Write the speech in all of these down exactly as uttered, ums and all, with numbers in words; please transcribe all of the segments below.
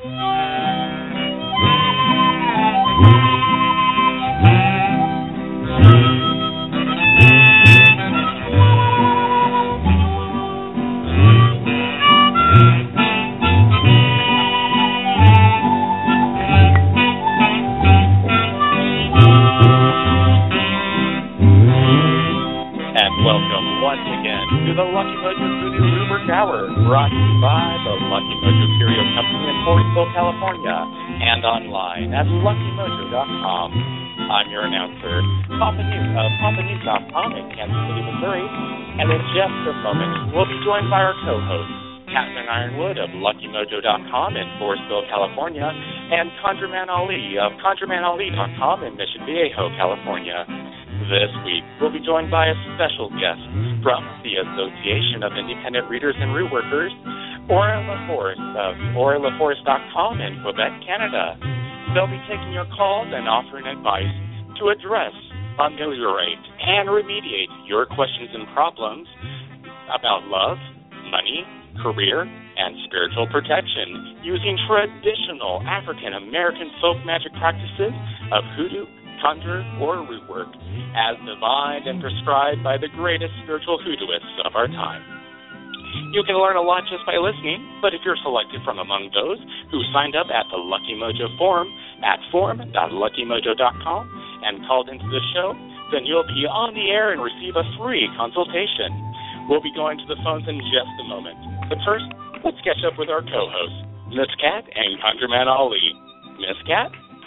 Brought to you by the Lucky Mojo Curio Company in Forestville, California, and online at lucky mojo dot com. I'm your announcer, Papa Newt of papa newt dot com in Kansas City, Missouri, and in just a moment, we'll be joined by our co-host, Catherine Ironwood of lucky mojo dot com in Forestville, California, and ConjureMan Ali of conjure man ali dot com in Mission Viejo, California. This week, we'll be joined by a special guest from the Association of Independent Readers and Root Workers, Aura LaForce of aura la force dot com in Quebec, Canada. They'll be taking your calls and offering advice to address, ameliorate, and remediate your questions and problems about love, money, career, and spiritual protection using traditional African American folk magic practices of hoodoo, conjure, or root work, as divined and prescribed by the greatest spiritual hoodooists of our time. You can learn a lot just by listening, but if you're selected from among those who signed up at the Lucky Mojo forum at forum dot lucky mojo dot com and called into the show, then you'll be on the air and receive a free consultation. We'll be going to the phones in just a moment. But first, let's catch up with our co-hosts, Miss Cat and ConjureMan Ali. Miss Cat?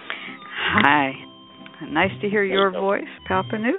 Hi. Nice to hear your voice, Papa Newt.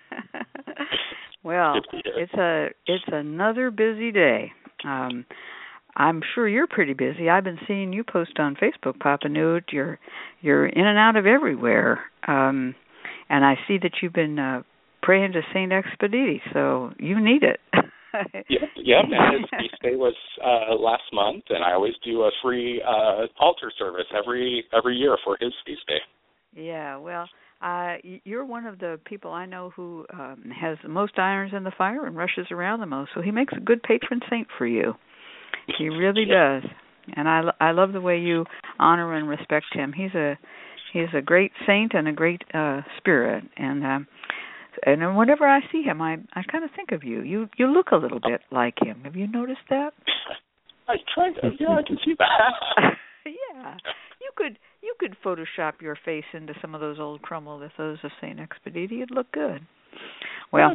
Well, it's a it's another busy day. Um, I'm sure you're pretty busy. I've been seeing you post on Facebook, Papa Newt. You're you're in and out of everywhere, um, and I see that you've been uh, praying to Saint Expedite, so you need it. yeah, yeah, man. His feast day was uh, last month, and I always do a free uh, altar service every every year for his feast day. Yeah, well, uh, you're one of the people I know who um, has the most irons in the fire and rushes around the most, so he makes a good patron saint for you. He really yeah. does, and I, I love the way you honor and respect him. He's a he's a great saint and a great uh, spirit, and um, and whenever I see him, I I kind of think of you. You you look a little bit like him. Have you noticed that? I tried to. Yeah, I can see that. Yeah, you could. You could Photoshop your face into some of those old chromolithos of Saint Expedite. It'd look good. Well,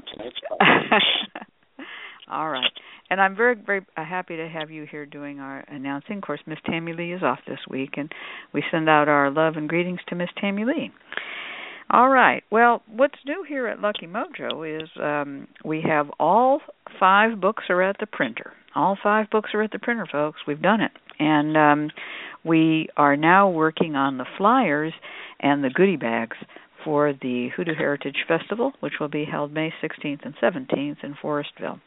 all right. And I'm very, very happy to have you here doing our announcing. Of course, Miss Tammy Lee is off this week, and we send out our love and greetings to Miss Tammy Lee. All right. Well, what's new here at Lucky Mojo is um, we have all five books are at the printer. All five books are at the printer, folks. We've done it. And um, we are now working on the flyers and the goodie bags for the Hoodoo Heritage Festival, which will be held May sixteenth and seventeenth in Forestville.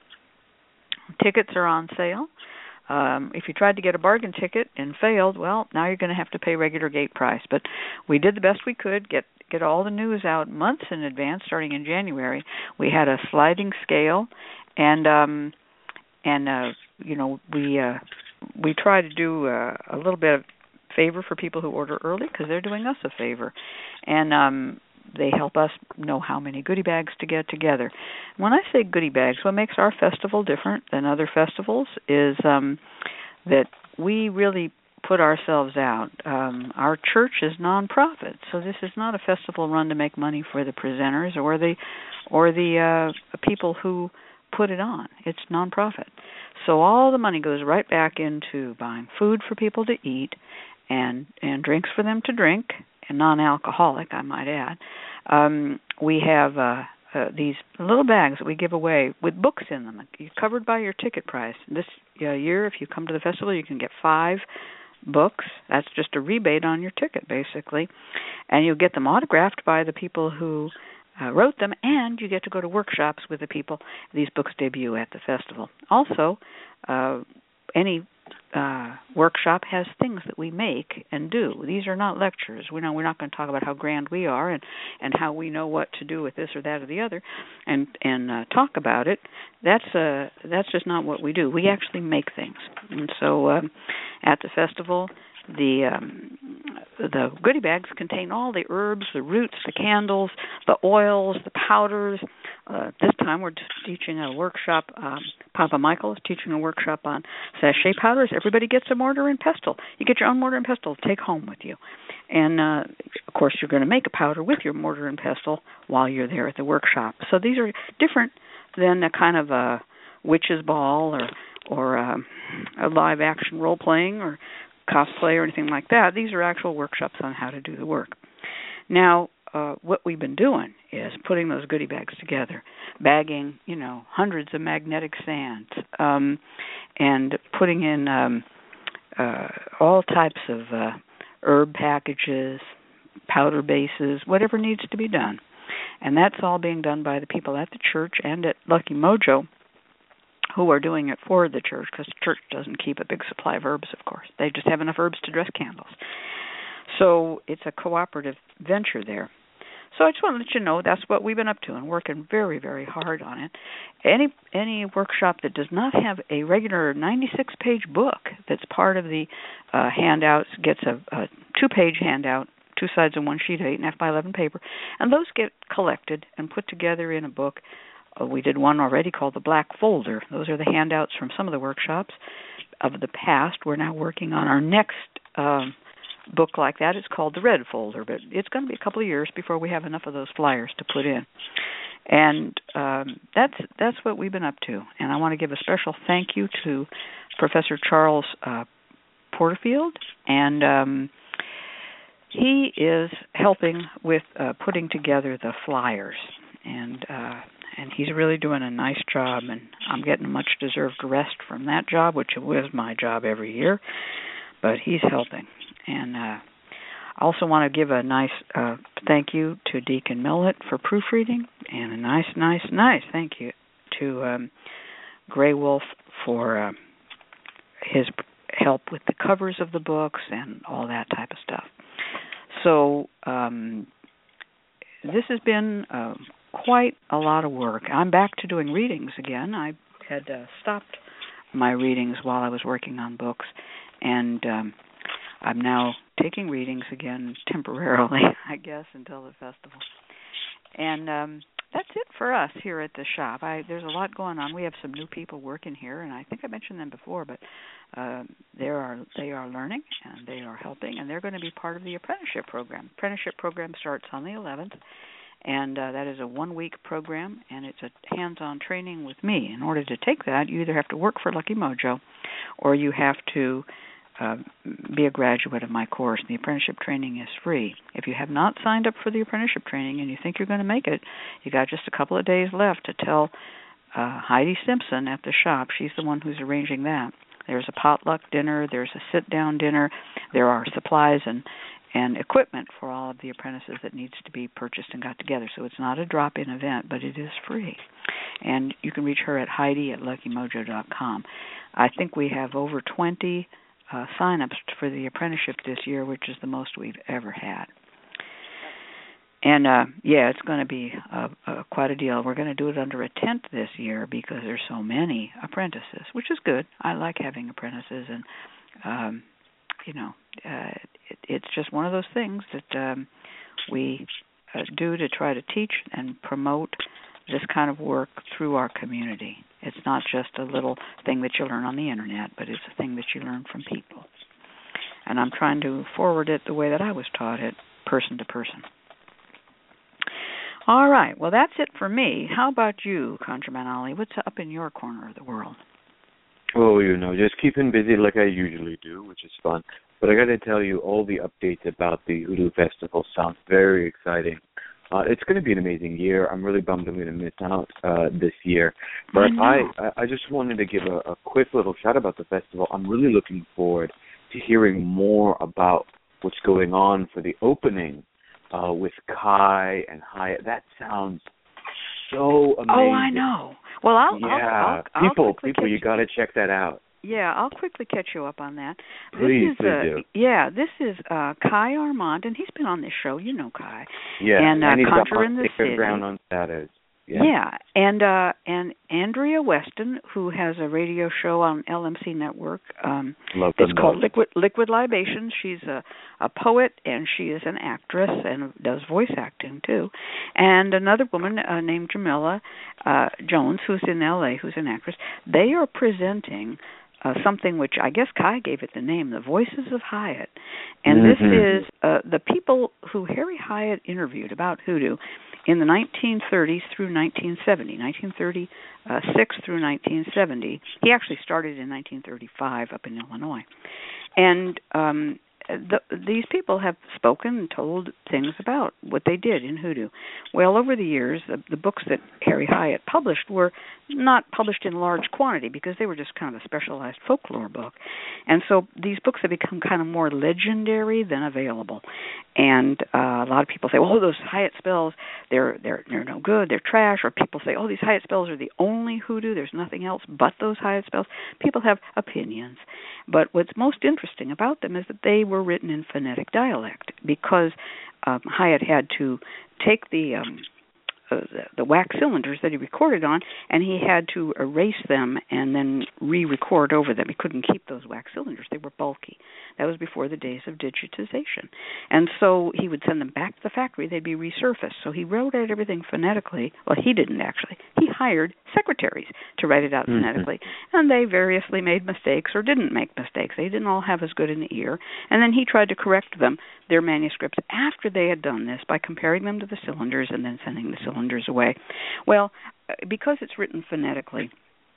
Tickets are on sale. Um, if you tried to get a bargain ticket and failed, well, now you're going to have to pay regular gate price. But we did the best we could, get get all the news out months in advance, starting in January. We had a sliding scale, and um, and uh, you know we uh, we try to do uh, a little bit of favor for people who order early because they're doing us a favor, and um, they help us know how many goodie bags to get together. When I say goodie bags, what makes our festival different than other festivals is um, that we really put ourselves out. Um, our church is nonprofit, so this is not a festival run to make money for the presenters or the or the uh, people who put it on. It's nonprofit. So all the money goes right back into buying food for people to eat and, and drinks for them to drink, and non-alcoholic, I might add. Um, we have uh, uh, these little bags that we give away with books in them. You're covered by your ticket price. This uh, year, if you come to the festival, you can get five books. That's just a rebate on your ticket, basically. And you'll get them autographed by the people who uh, wrote them, and you get to go to workshops with the people. These books debut at the festival. Also, uh, any uh, workshop has things that we make and do. These are not lectures. We know we're not going to talk about how grand we are and, and how we know what to do with this or that or the other, and and uh, talk about it. That's uh that's just not what we do. We actually make things. And so um, at the festival, the um, the goodie bags contain all the herbs, the roots, the candles, the oils, the powders. Uh, this time we're teaching a workshop. Um, Papa Michael is teaching a workshop on sachet powders. Everybody gets a mortar and pestle. You get your own mortar and pestle to take home with you. And, uh, of course, you're going to make a powder with your mortar and pestle while you're there at the workshop. So these are different than a kind of a witch's ball or, or um, a live-action role-playing or cosplay or anything like that. These are actual workshops on how to do the work. Now, uh, what we've been doing is putting those goodie bags together, bagging, you know, hundreds of magnetic sands, um, and putting in um, uh, all types of uh, herb packages, powder bases, whatever needs to be done. And that's all being done by the people at the church and at Lucky Mojo, who are doing it for the church, because the church doesn't keep a big supply of herbs, of course. They just have enough herbs to dress candles. So it's a cooperative venture there. So I just want to let you know that's what we've been up to and working very, very hard on it. Any any workshop that does not have a regular ninety-six page book that's part of the uh, handouts gets a, a two-page handout, two sides on one sheet, eight and a half by eleven paper, and those get collected and put together in a book. Uh, we did one already called the Black Folder. Those are the handouts from some of the workshops of the past. We're now working on our next um, book like that. It's called the Red Folder, but it's going to be a couple of years before we have enough of those flyers to put in. And um, that's that's what we've been up to. And I want to give a special thank you to Professor Charles uh, Porterfield, and um, he is helping with uh, putting together the flyers. And uh, and he's really doing a nice job, and I'm getting much deserved rest from that job, which was my job every year, but he's helping. And uh, I also want to give a nice uh, thank you to Deacon Millett for proofreading, and a nice, nice, nice thank you to um, Gray Wolf for uh, his help with the covers of the books and all that type of stuff. So um, this has been uh, quite a lot of work. I'm back to doing readings again. I had uh, stopped my readings while I was working on books, and um, I'm now taking readings again temporarily, I guess, until the festival. And um, that's it for us here at the shop. I, there's a lot going on. We have some new people working here, and I think I mentioned them before, but uh, they are they are learning and they are helping, and they're going to be part of the apprenticeship program. Apprenticeship program starts on the eleventh, and uh, that is a one-week program, and it's a hands-on training with me. In order to take that, you either have to work for Lucky Mojo, or you have to uh, be a graduate of my course. The apprenticeship training is free. If you have not signed up for the apprenticeship training and you think you're going to make it, you got just a couple of days left to tell uh, Heidi Simpson at the shop. She's the one who's arranging that. There's a potluck dinner. There's a sit-down dinner. There are supplies and and equipment for all of the apprentices that needs to be purchased and got together. So it's not a drop-in event, but it is free. And you can reach her at Heidi at lucky mojo dot com. I think we have over twenty uh, sign-ups for the apprenticeship this year, which is the most we've ever had. And, uh, yeah, it's going to be uh, uh, quite a deal. We're going to do it under a tent this year because there's so many apprentices, which is good. I like having apprentices, and, um, you know, uh, it, it's just one of those things that um, we uh, do to try to teach and promote this kind of work through our community. It's not just a little thing that you learn on the Internet, but it's a thing that you learn from people. And I'm trying to forward it the way that I was taught it, person to person. All right. Well, that's it for me. How about you, ConjureMan Ali? What's up in your corner of the world? Oh, you know, just keeping busy like I usually do, which is fun. But I got to tell you, all the updates about the Hoodoo Festival sound very exciting. Uh, it's going to be an amazing year. I'm really bummed I'm going to miss out uh, this year. But I, I, I just wanted to give a, a quick little shout about the festival. I'm really looking forward to hearing more about what's going on for the opening uh, with Kai and Hyatt. That sounds so amazing. Oh, I know. Well, I'll, yeah, I'll, I'll, people, I'll people, you got to check that out. Yeah, I'll quickly catch you up on that. Please, this is, please uh, do. Yeah, this is uh, Kai Armand, and he's been on this show. You know Kai. Yeah, and, uh, and he's Conjure on in the Sacred City. Ground on Saturdays. Yeah, yeah. and uh, and Andrea Weston, who has a radio show on L M C Network. Um, Love it's them called both. Liquid Liquid Libations. She's a, a poet, and she is an actress and does voice acting too. And another woman uh, named Jamila uh, Jones, who's in L A, who's an actress. They are presenting Uh, something which I guess Kai gave it the name, The Voices of Hyatt. And mm-hmm. this is uh, the people who Harry Hyatt interviewed about hoodoo in the nineteen thirties through nineteen seventy, nineteen thirty-six through nineteen seventy. He actually started in nineteen thirty-five up in Illinois. And um, the, these people have spoken and told things about what they did in hoodoo. Well, over the years, the, the books that Harry Hyatt published were not published in large quantity because they were just kind of a specialized folklore book. And so these books have become kind of more legendary than available. And uh, a lot of people say, well, those Hyatt spells, they're, they're, they're no good, they're trash. Or people say, oh, these Hyatt spells are the only hoodoo, there's nothing else but those Hyatt spells. People have opinions. But what's most interesting about them is that they were written in phonetic dialect because um, Hyatt had to take the, um, uh, the the wax cylinders that he recorded on, and he had to erase them and then re-record over them. He couldn't keep those wax cylinders. They were bulky. That was before the days of digitization. And so he would send them back to the factory. They'd be resurfaced. So he wrote out everything phonetically. Well, he didn't actually. He hired secretaries to write it out mm-hmm. phonetically. And they variously made mistakes or didn't make mistakes. They didn't all have as good an ear. And then he tried to correct them, their manuscripts, after they had done this by comparing them to the cylinders and then sending the cylinders away. Well, because it's written phonetically,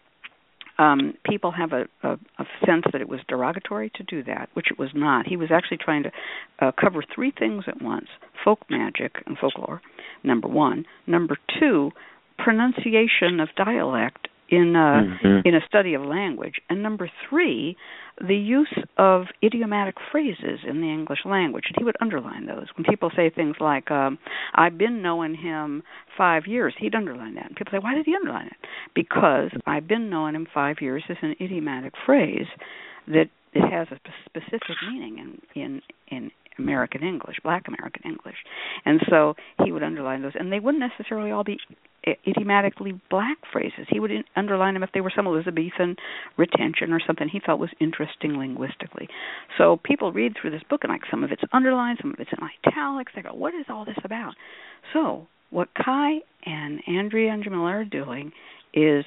Um, people have a, a, a sense that it was derogatory to do that, which it was not. He was actually trying to uh, cover three things at once: folk magic and folklore, number one. Number two, pronunciation of dialect in uh, mm-hmm. in a study of language. And number three, the use of idiomatic phrases in the English language. And he would underline those. When people say things like, um, I've been knowing him five years, he'd underline that. And people say, why did he underline it? Because I've been knowing him five years is an idiomatic phrase that it has a specific meaning in, in, in American English, Black American English. And so he would underline those. And they wouldn't necessarily all be idiomatically black phrases. He would underline them if they were some Elizabethan retention or something he felt was interesting linguistically. So people read through this book and like some of it's underlined, some of it's in italics. They go, what is all this about? So what Kai and Andrea and Jamila are doing is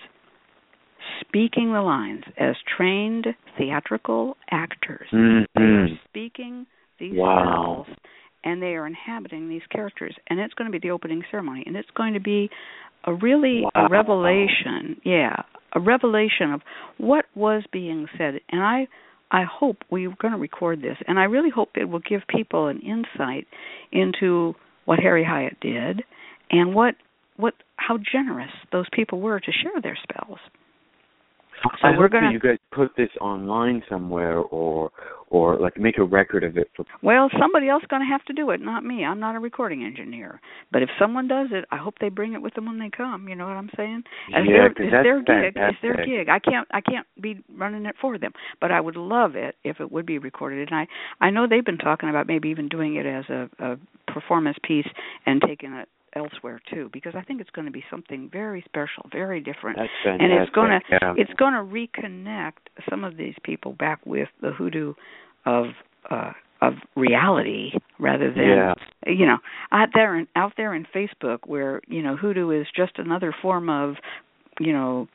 speaking the lines as trained theatrical actors. Mm-hmm. They are speaking these wow. spells, and they are inhabiting these characters. And it's going to be the opening ceremony, and it's going to be a really wow. a revelation, yeah, a revelation of what was being said. And I I hope we're going to record this, and I really hope it will give people an insight into what Harry Hyatt did and what what how generous those people were to share their spells. So I we're hope gonna, that you guys put this online somewhere, or or like make a record of it. For well, somebody else is going to have to do it, not me. I'm not a recording engineer. But if someone does it, I hope they bring it with them when they come. You know what I'm saying? As yeah, because that's their gig. Fantastic. It's their gig. I can't I can't be running it for them. But I would love it if it would be recorded. And I I know they've been talking about maybe even doing it as a, a performance piece and taking it elsewhere too, because I think it's going to be something very special, very different. That's fantastic. And it's going to yeah. it's going to reconnect some of these people back with the hoodoo of uh, of reality, rather than yeah. you know out there in, out there in Facebook, where you know hoodoo is just another form of you know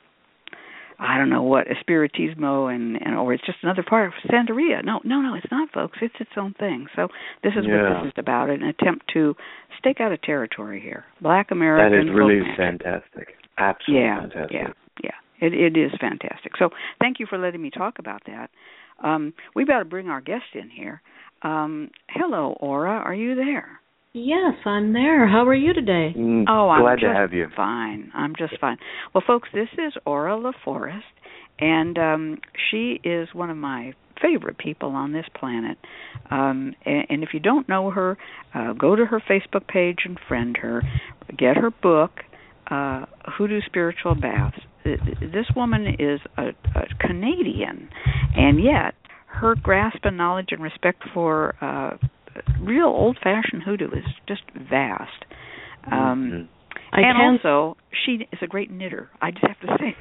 I don't know what, espiritismo, and, and or it's just another part of Santeria. No, no, no, it's not, folks. It's its own thing. So this is yeah. what this is about, an attempt to stake out a territory here. Black American. That is really folk fantastic. Absolutely yeah, fantastic. Yeah, yeah, it, it is fantastic. So thank you for letting me talk about that. Um, we better bring our guest in here. Um, hello, Aura. Are you there? Yes, I'm there. How are you today? Mm, oh, I'm glad just to have you. Fine. I'm just fine. Well, folks, this is Aura LaForest, and um, she is one of my favorite people on this planet. Um, and, and if you don't know her, uh, go to her Facebook page and friend her. Get her book, uh, Hoodoo Spiritual Baths. This woman is a, a Canadian, and yet her grasp and knowledge and respect for uh, real old-fashioned hoodoo is just vast. Um, I and can... also, she is a great knitter. I just have to say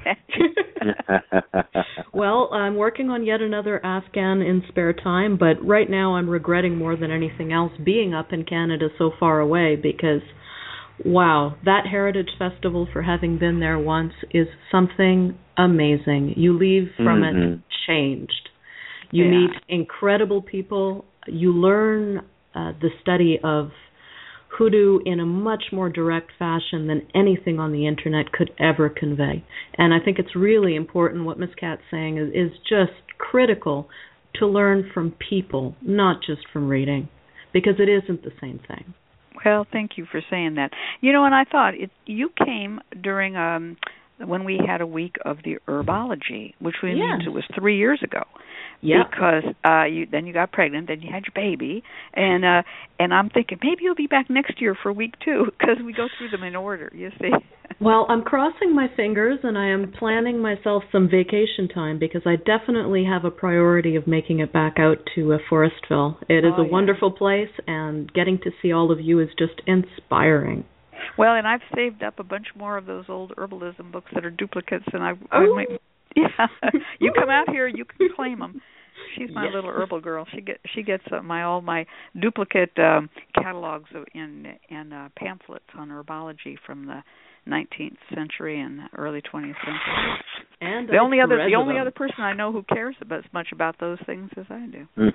that. Well, I'm working on yet another Afghan in spare time, but right now I'm regretting more than anything else being up in Canada so far away because, wow, that Heritage Festival, for having been there once, is something amazing. You leave from mm-hmm. it changed. You yeah. meet incredible people. You learn uh, the study of hoodoo in a much more direct fashion than anything on the internet could ever convey. And I think it's really important what Miss Kat's saying is, is just critical to learn from people, not just from reading, because it isn't the same thing. Well, thank you for saying that. You know, and I thought it, you came during um, when we had a week of the herbology, which we yes. means it was three years ago. Yeah. Because uh, you then you got pregnant, then you had your baby, and uh, and I'm thinking maybe you'll be back next year for week two because we go through them in order. You see. Well, I'm crossing my fingers, and I am planning myself some vacation time because I definitely have a priority of making it back out to uh, Forestville. It is oh, a yeah. wonderful place, and getting to see all of you is just inspiring. Well, and I've saved up a bunch more of those old herbalism books that are duplicates, and I, I oh. might. Yeah, you come out here, you can claim them. She's my yes. little herbal girl. She get she gets uh, my all my duplicate um, catalogs of, in and uh, pamphlets on herbology from the nineteenth century and early twentieth century. And the I only other the only them. other person I know who cares about, as much about those things as I do.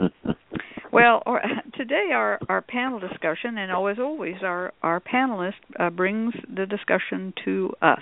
Well, or, today our, our panel discussion, and always always our our panelist uh, brings the discussion to us.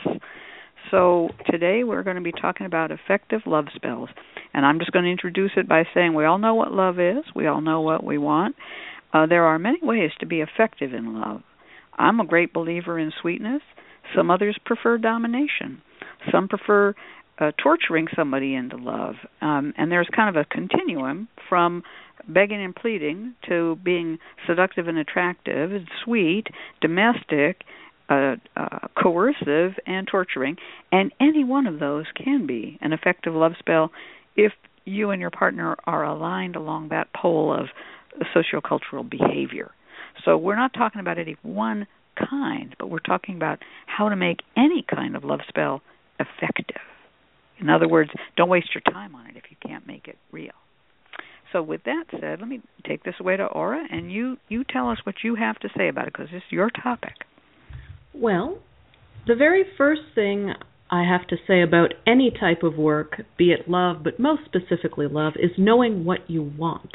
So today we're going to be talking about effective love spells. And I'm just going to introduce it by saying we all know what love is. We all know what we want. Uh, there are many ways to be effective in love. I'm a great believer in sweetness. Some others prefer domination. Some prefer uh, torturing somebody into love. Um, and there's kind of a continuum from begging and pleading to being seductive and attractive and sweet, domestic, Uh, uh, coercive, and torturing, and any one of those can be an effective love spell if you and your partner are aligned along that pole of sociocultural behavior. So we're not talking about any one kind, but we're talking about how to make any kind of love spell effective. In other words, don't waste your time on it if you can't make it real. So with that said, let me take this away to Aura, and you, you tell us what you have to say about it, because this is your topic. Well, the very first thing I have to say about any type of work, be it love, but most specifically love, is knowing what you want.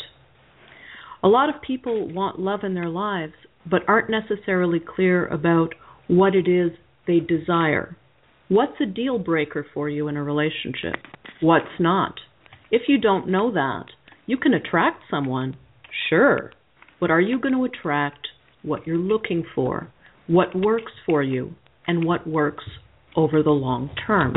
A lot of people want love in their lives, but aren't necessarily clear about what it is they desire. What's a deal breaker for you in a relationship? What's not? If you don't know that, you can attract someone, sure, but are you going to attract what you're looking for? What works for you, and what works over the long term.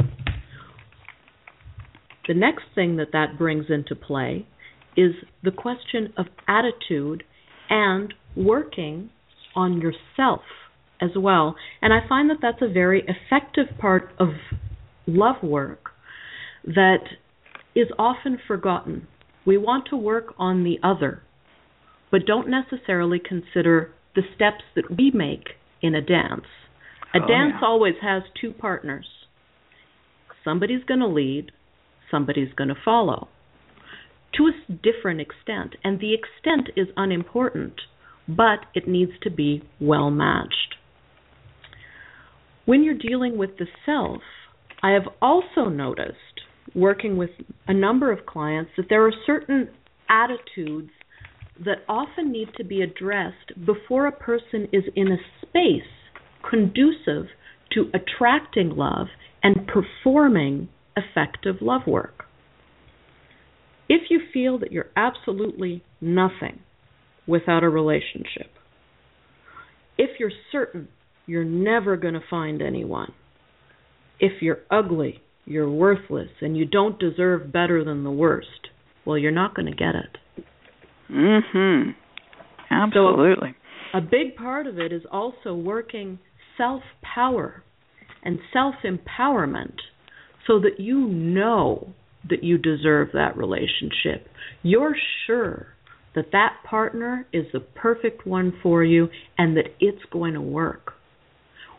The next thing that that brings into play is the question of attitude and working on yourself as well. And I find that that's a very effective part of love work that is often forgotten. We want to work on the other, but don't necessarily consider the steps that we make in a dance. A oh, dance yeah. always has two partners. Somebody's going to lead, somebody's going to follow, to a different extent. And the extent is unimportant, but it needs to be well matched. When you're dealing with the self, I have also noticed, working with a number of clients, that there are certain attitudes that often need to be addressed before a person is in a space conducive to attracting love and performing effective love work. If you feel that you're absolutely nothing without a relationship, if you're certain you're never going to find anyone, if you're ugly, you're worthless, and you don't deserve better than the worst, well, you're not going to get it. Mm-hmm. Absolutely. So a big part of it is also working self-power and self-empowerment so that you know that you deserve that relationship. You're sure that that partner is the perfect one for you and that it's going to work.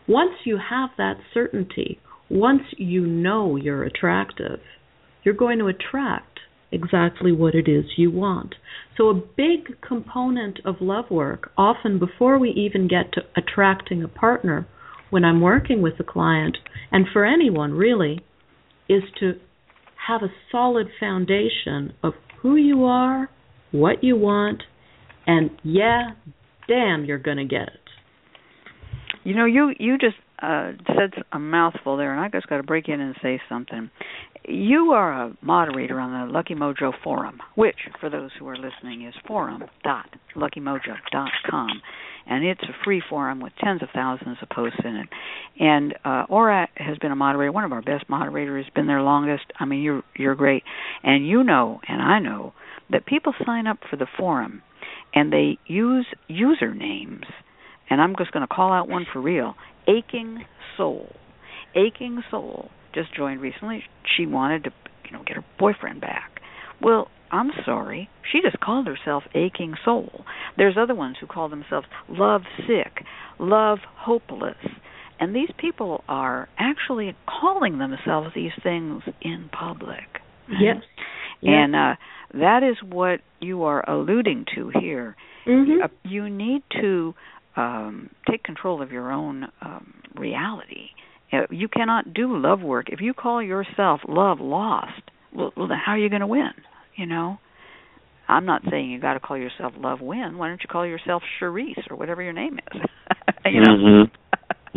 Once you have that certainty, once you know you're attractive, you're going to attract exactly what it is you want. So a big component of love work, often before we even get to attracting a partner, when I'm working with a client, and for anyone really, is to have a solid foundation of who you are, what you want, and yeah, damn, you're going to get it. You know, you, you just uh, said a mouthful there, and I just got to break in and say something. You are a moderator on the Lucky Mojo forum, which, for those who are listening, is forum dot lucky mojo dot com. And it's a free forum with tens of thousands of posts in it. And uh, Aura has been a moderator, one of our best moderators, been there longest. I mean, you're you're great. And you know, and I know, that people sign up for the forum, and they use usernames, and I'm just going to call out one for real, Aching Soul. Aching Soul just joined recently. She wanted to, you know, get her boyfriend back. Well, I'm sorry. She just called herself Aching Soul. There's other ones who call themselves Love Sick, Love Hopeless. And these people are actually calling themselves these things in public. Yes. And uh, that is what you are alluding to here. Mm-hmm. Uh, you need to um, take control of your own um, reality. Uh, you cannot do love work. If you call yourself love lost, well, well then how are you going to win? You know, I'm not saying you got to call yourself Love Win. Why don't you call yourself Charisse or whatever your name is? you know. Mm-hmm.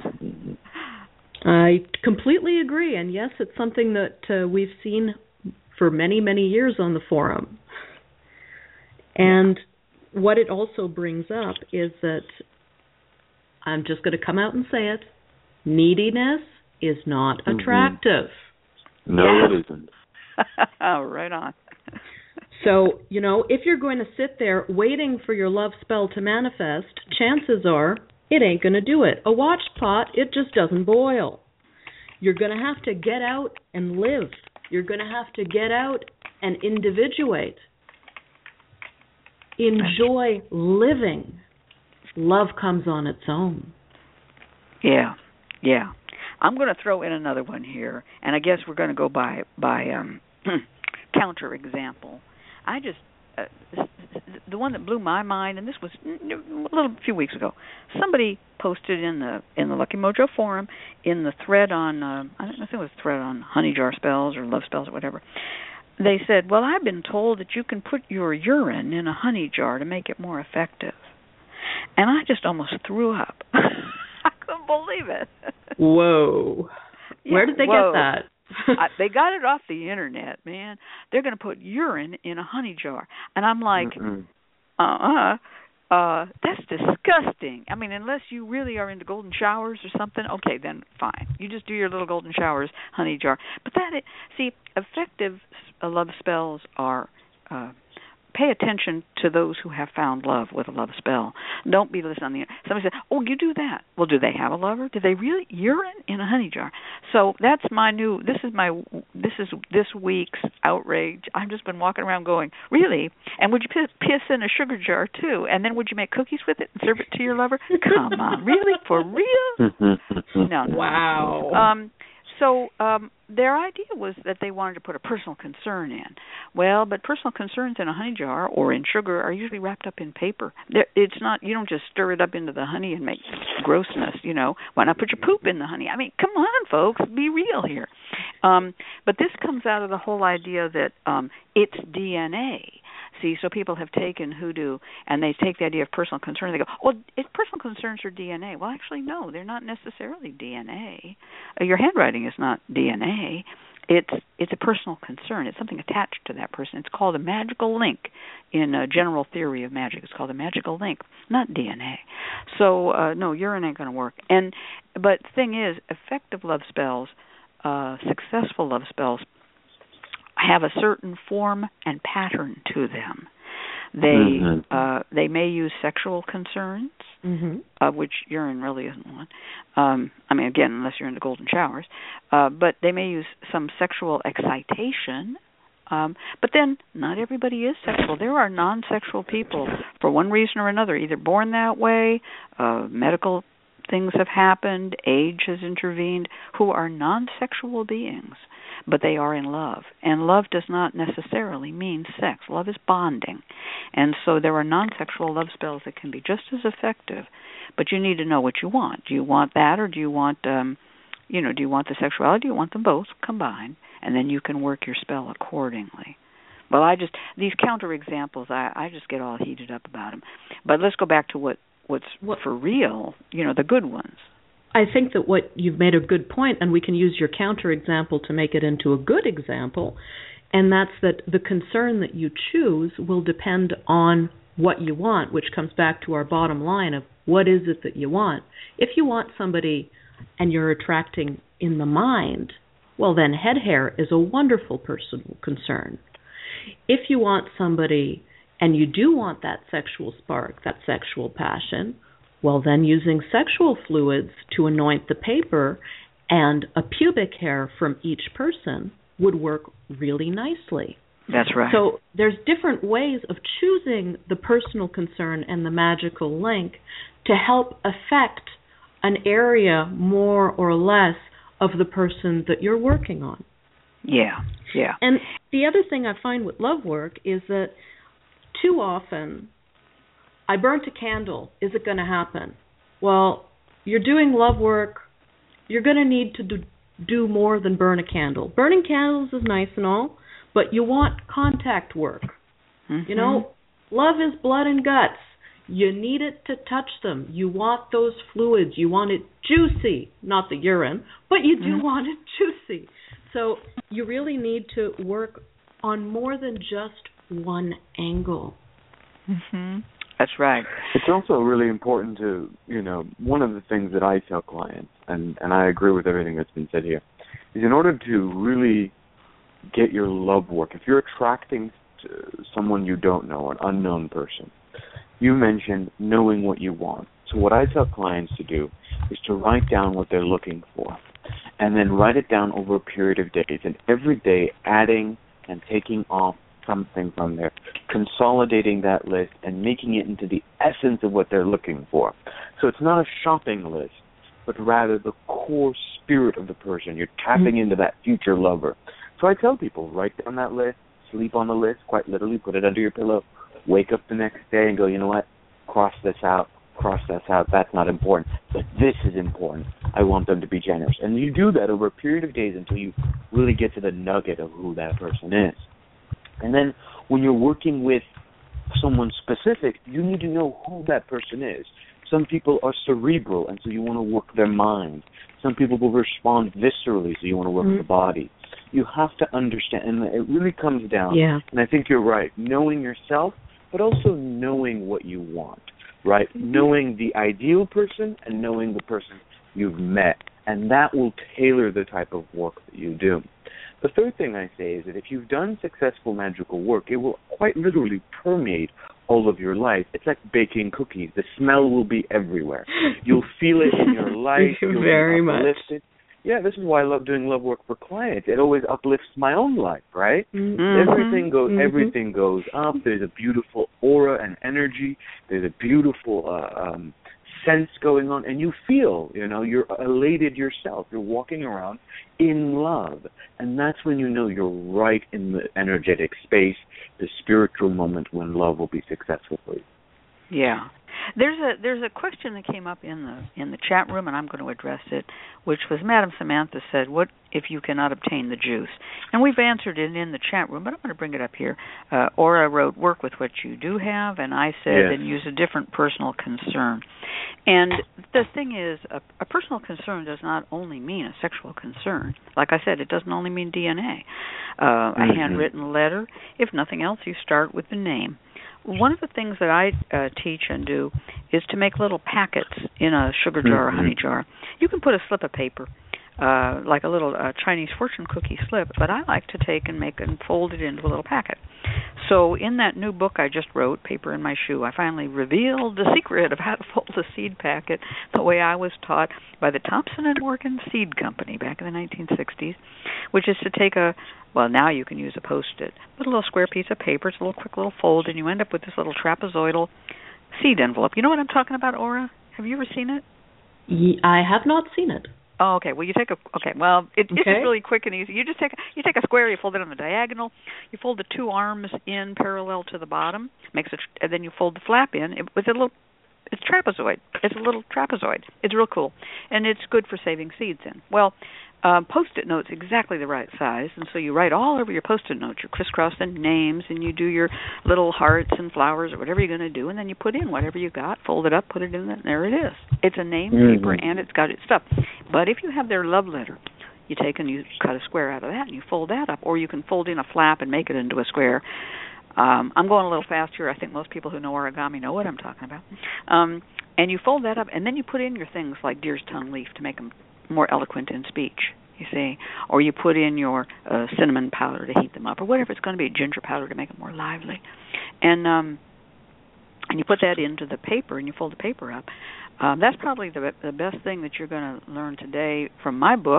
Mm-hmm. I completely agree, and yes, it's something that uh, we've seen for many, many years on the forum. And what it also brings up is that, I'm just going to come out and say it, neediness is not Mm-hmm. attractive. No, Yeah. it isn't. Oh, right on. So, you know, if you're going to sit there waiting for your love spell to manifest, chances are it ain't going to do it. A watched pot, it just doesn't boil. You're going to have to get out and live. You're going to have to get out and individuate. Enjoy living. Love comes on its own. Yeah, yeah. I'm going to throw in another one here, and I guess we're going to go by by um, counter example. I just uh, the one that blew my mind, and this was a little few weeks ago. Somebody posted in the in the Lucky Mojo forum in the thread on uh, I think it was a thread on honey jar spells or love spells or whatever. They said, "Well, I've been told that you can put your urine in a honey jar to make it more effective," and I just almost threw up. I couldn't believe it. Whoa. Yeah, Where did they whoa. get that? I, they got it off the internet, man. They're going to put urine in a honey jar. And I'm like, Mm-mm. uh-uh. Uh, that's disgusting. I mean, unless you really are into golden showers or something, okay, then fine. You just do your little golden showers, honey jar. But that, is, see, effective uh, love spells are, uh, pay attention to those who have found love with a love spell. Don't be listening on the internet. Somebody said, oh, you do that. Well, do they have a lover? Do they really? Urine in a honey jar. So that's my new, this is my, this is this week's outrage. I've just been walking around going, really? And would you piss, piss in a sugar jar, too? And then would you make cookies with it and serve it to your lover? Come on, really? For real? No, no. Wow. Um, so um, their idea was that they wanted to put a personal concern in. Well, but personal concerns in a honey jar or in sugar are usually wrapped up in paper. They're, it's not, you don't just stir it up into the honey and make grossness, you know. Why not put your poop in the honey? I mean, come on, folks, be real here. Um, but this comes out of the whole idea that um, it's D N A. See, so people have taken hoodoo and they take the idea of personal concern and they go, well, if personal concerns are D N A. Well, actually, no, they're not necessarily D N A. Uh, your handwriting is not D N A. It's it's a personal concern. It's something attached to that person. It's called a magical link in a general theory of magic. It's called a magical link, not D N A. So, uh, no, urine ain't going to work. And But the thing is, effective love spells, uh, successful love spells, have a certain form and pattern to them. They mm-hmm. uh, they may use sexual concerns, mm-hmm. of which urine really isn't one. Um, I mean, again, unless you're into golden showers. Uh, but they may use some sexual excitation. Um, but then not everybody is sexual. There are non-sexual people for one reason or another, either born that way, uh, medical things have happened, age has intervened, who are non-sexual beings, but they are in love. And love does not necessarily mean sex. Love is bonding. And so there are non-sexual love spells that can be just as effective, but you need to know what you want. Do you want that, or do you want, um, you know, do you want the sexuality? Do you want them both combined? And then you can work your spell accordingly. Well, I just, these counter examples, I, I just get all heated up about them. But let's go back to what, what's what, for real, you know, the good ones. I think that what you've made a good point, and we can use your counter example to make it into a good example, and that's that the concern that you choose will depend on what you want, which comes back to our bottom line of what is it that you want. If you want somebody and you're attracting in the mind, well, then head hair is a wonderful personal concern. If you want somebody and you do want that sexual spark, that sexual passion, well, then using sexual fluids to anoint the paper and a pubic hair from each person would work really nicely. That's right. So there's different ways of choosing the personal concern and the magical link to help affect an area more or less of the person that you're working on. Yeah, yeah. And the other thing I find with love work is that too often, I burnt a candle. Is it going to happen? Well, you're doing love work. You're going to need to do, do more than burn a candle. Burning candles is nice and all, but you want contact work. Mm-hmm. You know, love is blood and guts. You need it to touch them. You want those fluids. You want it juicy, not the urine, but you do mm-hmm. want it juicy. So you really need to work on more than just one angle. Mm-hmm. That's right. It's also really important to, you know, one of the things that I tell clients, and, and I agree with everything that's been said here, is in order to really get your love work, if you're attracting to someone you don't know, an unknown person, you mentioned knowing what you want. So what I tell clients to do is to write down what they're looking for, and then write it down over a period of days, and every day adding and taking off something from there, consolidating that list and making it into the essence of what they're looking for. So it's not a shopping list, but rather the core spirit of the person. You're tapping mm-hmm. into that future lover. So I tell people, write down that list, sleep on the list, quite literally, put it under your pillow, wake up the next day and go, you know what, cross this out, cross this out, that's not important, but this is important. I want them to be generous. And you do that over a period of days until you really get to the nugget of who that person is. And then when you're working with someone specific, you need to know who that person is. Some people are cerebral, and so you want to work their mind. Some people will respond viscerally, so you want to work mm-hmm. the body. You have to understand, and it really comes down, yeah. and I think you're right, knowing yourself, but also knowing what you want, right? Mm-hmm. Knowing the ideal person and knowing the person you've met, and that will tailor the type of work that you do. The third thing I say is that if you've done successful magical work, it will quite literally permeate all of your life. It's like baking cookies. The smell will be everywhere. You'll feel it in your life. You'll Very be much. Yeah, this is why I love doing love work for clients. It always uplifts my own life, right? Mm-hmm. Everything goes mm-hmm. everything goes up. There's a beautiful aura and energy. There's a beautiful uh, um, sense going on, and you feel, you know, you're elated yourself. You're walking around in love, and that's when you know you're right in the energetic space, the spiritual moment when love will be successful for you. Yeah. There's a there's a question that came up in the in the chat room, and I'm going to address it, which was Madam Samantha said, what if you cannot obtain the juice? And we've answered it in the chat room, but I'm going to bring it up here. Uh, Aura wrote, work with what you do have, and I said, yes. and use a different personal concern. And the thing is, a, a personal concern does not only mean a sexual concern. Like I said, it doesn't only mean D N A. Uh, mm-hmm. A handwritten letter, if nothing else, you start with the name. One of the things that I uh, teach and do is to make little packets in a sugar jar mm-hmm. or honey jar. You can put a slip of paper, uh, like a little uh, Chinese fortune cookie slip, but I like to take and make and fold it into a little packet. So in that new book I just wrote, Paper in My Shoe, I finally revealed the secret of how to fold a seed packet the way I was taught by the Thompson and Morgan Seed Company back in the nineteen sixties, which is to take a, well, now you can use a Post-it, put a little square piece of paper, it's a little quick little fold, and you end up with this little trapezoidal seed envelope. You know what I'm talking about, Aura? Have you ever seen it? I have not seen it. Oh, okay. Well, you take a okay. Well, it, it's okay. really quick and easy. You just take a, you take a square, you fold it on the diagonal, you fold the two arms in parallel to the bottom, makes it, and then you fold the flap in it, with a little. It's trapezoid. It's a little trapezoid. It's real cool, and it's good for saving seeds in. Well, um, Post-it notes exactly the right size, and so you write all over your Post-it notes. You crisscross the names, and you do your little hearts and flowers or whatever you're going to do, and then you put in whatever you got, fold it up, put it in, and there it is. It's a name mm-hmm. paper, and it's got its stuff. But if you have their love letter, you take and you cut a square out of that, and you fold that up, or you can fold in a flap and make it into a square. Um, I'm going a little fast here. I think most people who know origami know what I'm talking about. Um, and you fold that up, and then you put in your things like deer's tongue leaf to make them more eloquent in speech, you see. Or you put in your uh, cinnamon powder to heat them up, or whatever it's going to be, ginger powder to make them more lively. And um, and you put that into the paper, and you fold the paper up. Um, that's probably the the best thing that you're going to learn today from my book,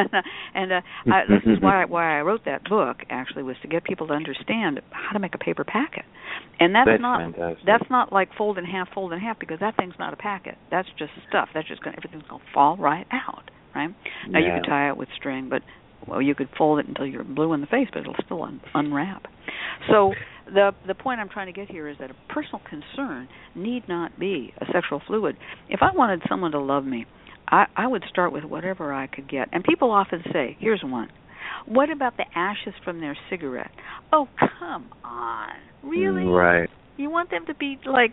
and uh, I, this is why why I wrote that book. Actually, was to get people to understand how to make a paper packet, and that's, that's not fantastic. that's not like fold in half, fold in half, because that thing's not a packet. That's just stuff. That's just going everything's going to fall right out, right? Now yeah. you can tie it with string, but well, you could fold it until you're blue in the face, but it'll still un- unwrap. So the the point I'm trying to get here is that a personal concern need not be a sexual fluid. If I wanted someone to love me, I, I would start with whatever I could get. And people often say, here's one. What about the ashes from their cigarette? Oh, come on. Really? Right. You want them to be like,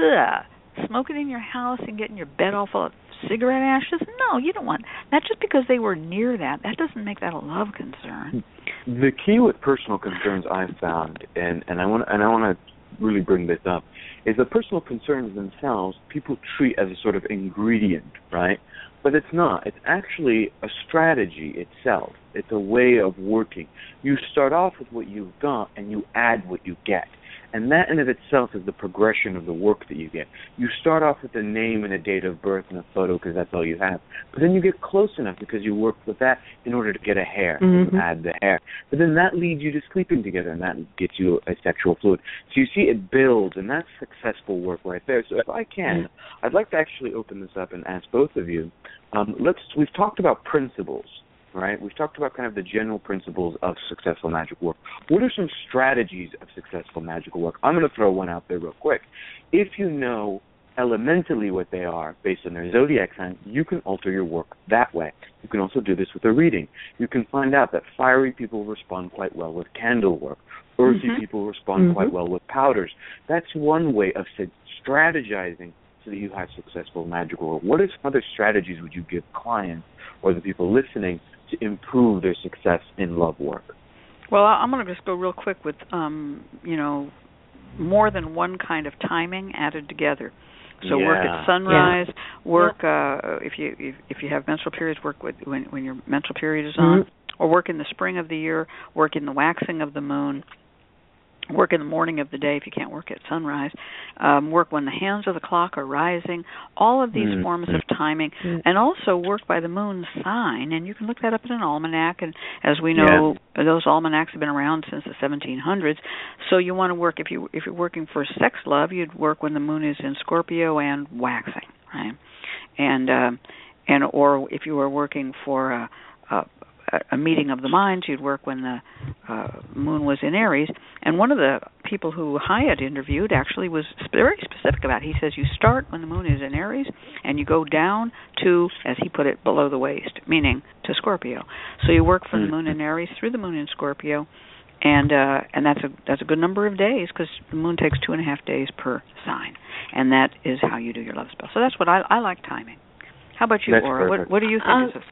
ugh, smoking in your house and getting your bed all full of cigarette ashes? No, you don't want that. Just because they were near that, that doesn't make that a love concern. The key with personal concerns I've found, and, and I want and I want to really bring this up, is that personal concerns themselves people treat as a sort of ingredient, right? But it's not. It's actually a strategy itself. It's a way of working. You start off with what you've got, and you add what you get. And that in of itself is the progression of the work that you get. You start off with a name and a date of birth and a photo because that's all you have. But then you get close enough because you work with that in order to get a hair. Mm-hmm. You add the hair. But then that leads you to sleeping together, and that gets you a sexual fluid. So you see it builds, and that's successful work right there. So if I can, I'd like to actually open this up and ask both of you. Um, let's. We've talked about principles. Right? We've talked about kind of the general principles of successful magical work. What are some strategies of successful magical work? I'm going to throw one out there real quick. If you know elementally what they are based on their zodiac sign, you can alter your work that way. You can also do this with a reading. You can find out that fiery people respond quite well with candle work. Earthy mm-hmm. people respond mm-hmm. quite well with powders. That's one way of strategizing so that you have successful magical work. What are some other strategies would you give clients or the people listening to improve their success in love work? Well, I'm going to just go real quick with, um, you know, more than one kind of timing added together. So yeah. work at sunrise. Yeah. Work uh, if you if, if you have menstrual periods. Work with when when your menstrual period is on, mm-hmm. or work in the spring of the year. Work in the waxing of the moon. Work in the morning of the day if you can't work at sunrise. Um, work when the hands of the clock are rising. All of these mm-hmm. forms of timing. Mm-hmm. And also work by the moon's sign. And you can look that up in an almanac. And as we know, yeah. those almanacs have been around since the seventeen hundreds. So you want to work, if, you, if you're working for sex love, you'd work when the moon is in Scorpio and waxing. Right? And, uh, and or if you were working for a, a a meeting of the minds, you'd work when the uh, moon was in Aries. And one of the people who Hyatt interviewed actually was very specific about it. He says you start when the moon is in Aries and you go down to, as he put it, below the waist, meaning to Scorpio. So you work from the moon in Aries through the moon in Scorpio, and uh, and that's a that's a good number of days because the moon takes two and a half days per sign, and that is how you do your love spell. So that's what I, I like timing. How about you, that's Aura? What, what do you think uh, is a